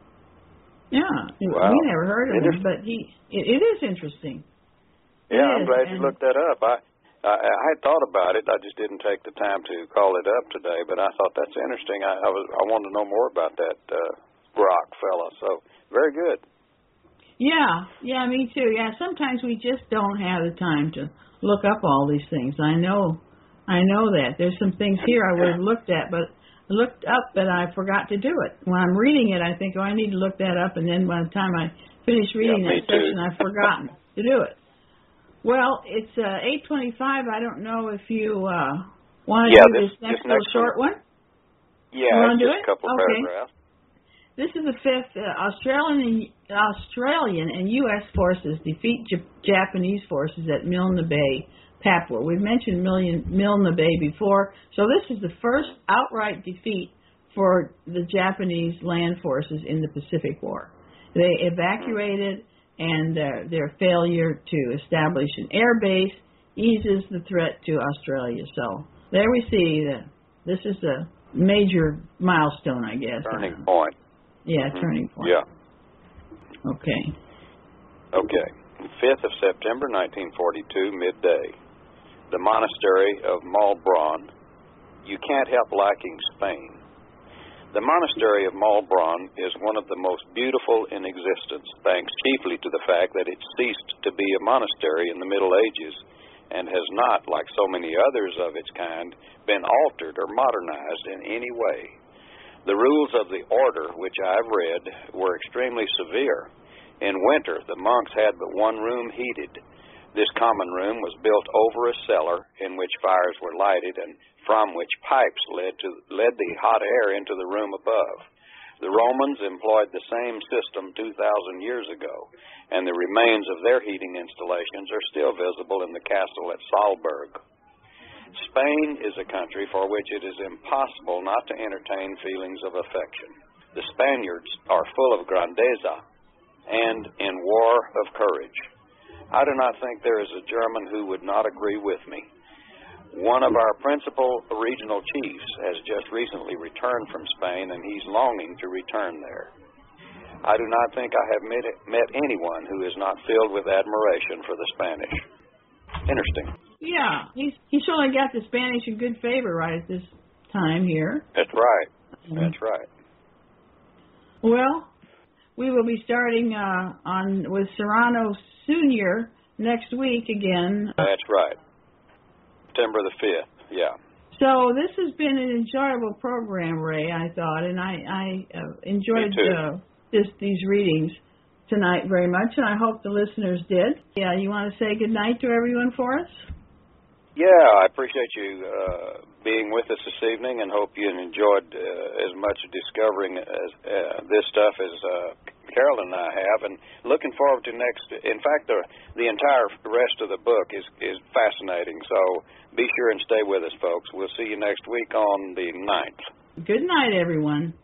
Yeah, wow. we never heard of him, but he it, it is interesting. Yeah, it I'm is. glad and you looked that up. I, I I had thought about it. I just didn't take the time to call it up today. But I thought that's interesting. I I, was, I wanted to know more about that uh, Grok fella. So very good. Yeah, yeah, me too. Yeah, sometimes we just don't have the time to look up all these things. I know, I know that. There's some things here I would have looked at, but looked up, but I forgot to do it. When I'm reading it, I think, oh, I need to look that up, and then by the time I finish reading yeah, that section, I've forgotten to do it. Well, it's uh, eight twenty-five. I don't know if you uh, want to yeah, do this, this next this little next short one. one? Yeah, it's do just it? a couple of okay. paragraphs. This is the fifth. Uh, Australian and Australian and U S forces defeat J- Japanese forces at Milne Bay, Papua. We've mentioned Million, Milne Bay before, so this is the first outright defeat for the Japanese land forces in the Pacific War. They evacuated, and uh, their failure to establish an air base eases the threat to Australia. So there we see that this is a major milestone, I guess. Turning point. Yeah, Mm-hmm. turning point. Yeah. Okay. Okay. fifth of September, nineteen forty-two, midday. The monastery of Maulbronn. You can't help liking Spain. The monastery of Maulbronn is one of the most beautiful in existence, thanks chiefly to the fact that it ceased to be a monastery in the Middle Ages and has not, like so many others of its kind, been altered or modernized in any way. The rules of the order, which I've read, were extremely severe. In winter, the monks had but one room heated. This common room was built over a cellar in which fires were lighted and from which pipes led to led the hot air into the room above. The Romans employed the same system two thousand years ago, and the remains of their heating installations are still visible in the castle at Saalburg. Spain is a country for which it is impossible not to entertain feelings of affection. The Spaniards are full of grandeza, and in war of courage. I do not think there is a German who would not agree with me. One of our principal regional chiefs has just recently returned from Spain, and he's longing to return there. I do not think I have met, met anyone who is not filled with admiration for the Spanish. Interesting. Yeah, he's he's only got the Spanish in good favor right at this time here. That's right. That's right. Well, we will be starting uh, on with Serrano Senior next week again. That's right. September the fifth, yeah. So this has been an enjoyable program, Ray, I thought, and I, I uh, enjoyed uh, this, these readings tonight very much, and I hope the listeners did. Yeah, you want to say good night to everyone for us? Yeah, I appreciate you uh, being with us this evening, and hope you enjoyed uh, as much discovering as, uh, this stuff as uh, Carolyn and I have, and looking forward to next. In fact, the the entire rest of the book is is fascinating. So be sure and stay with us, folks. We'll see you next week on the ninth. Good night, everyone.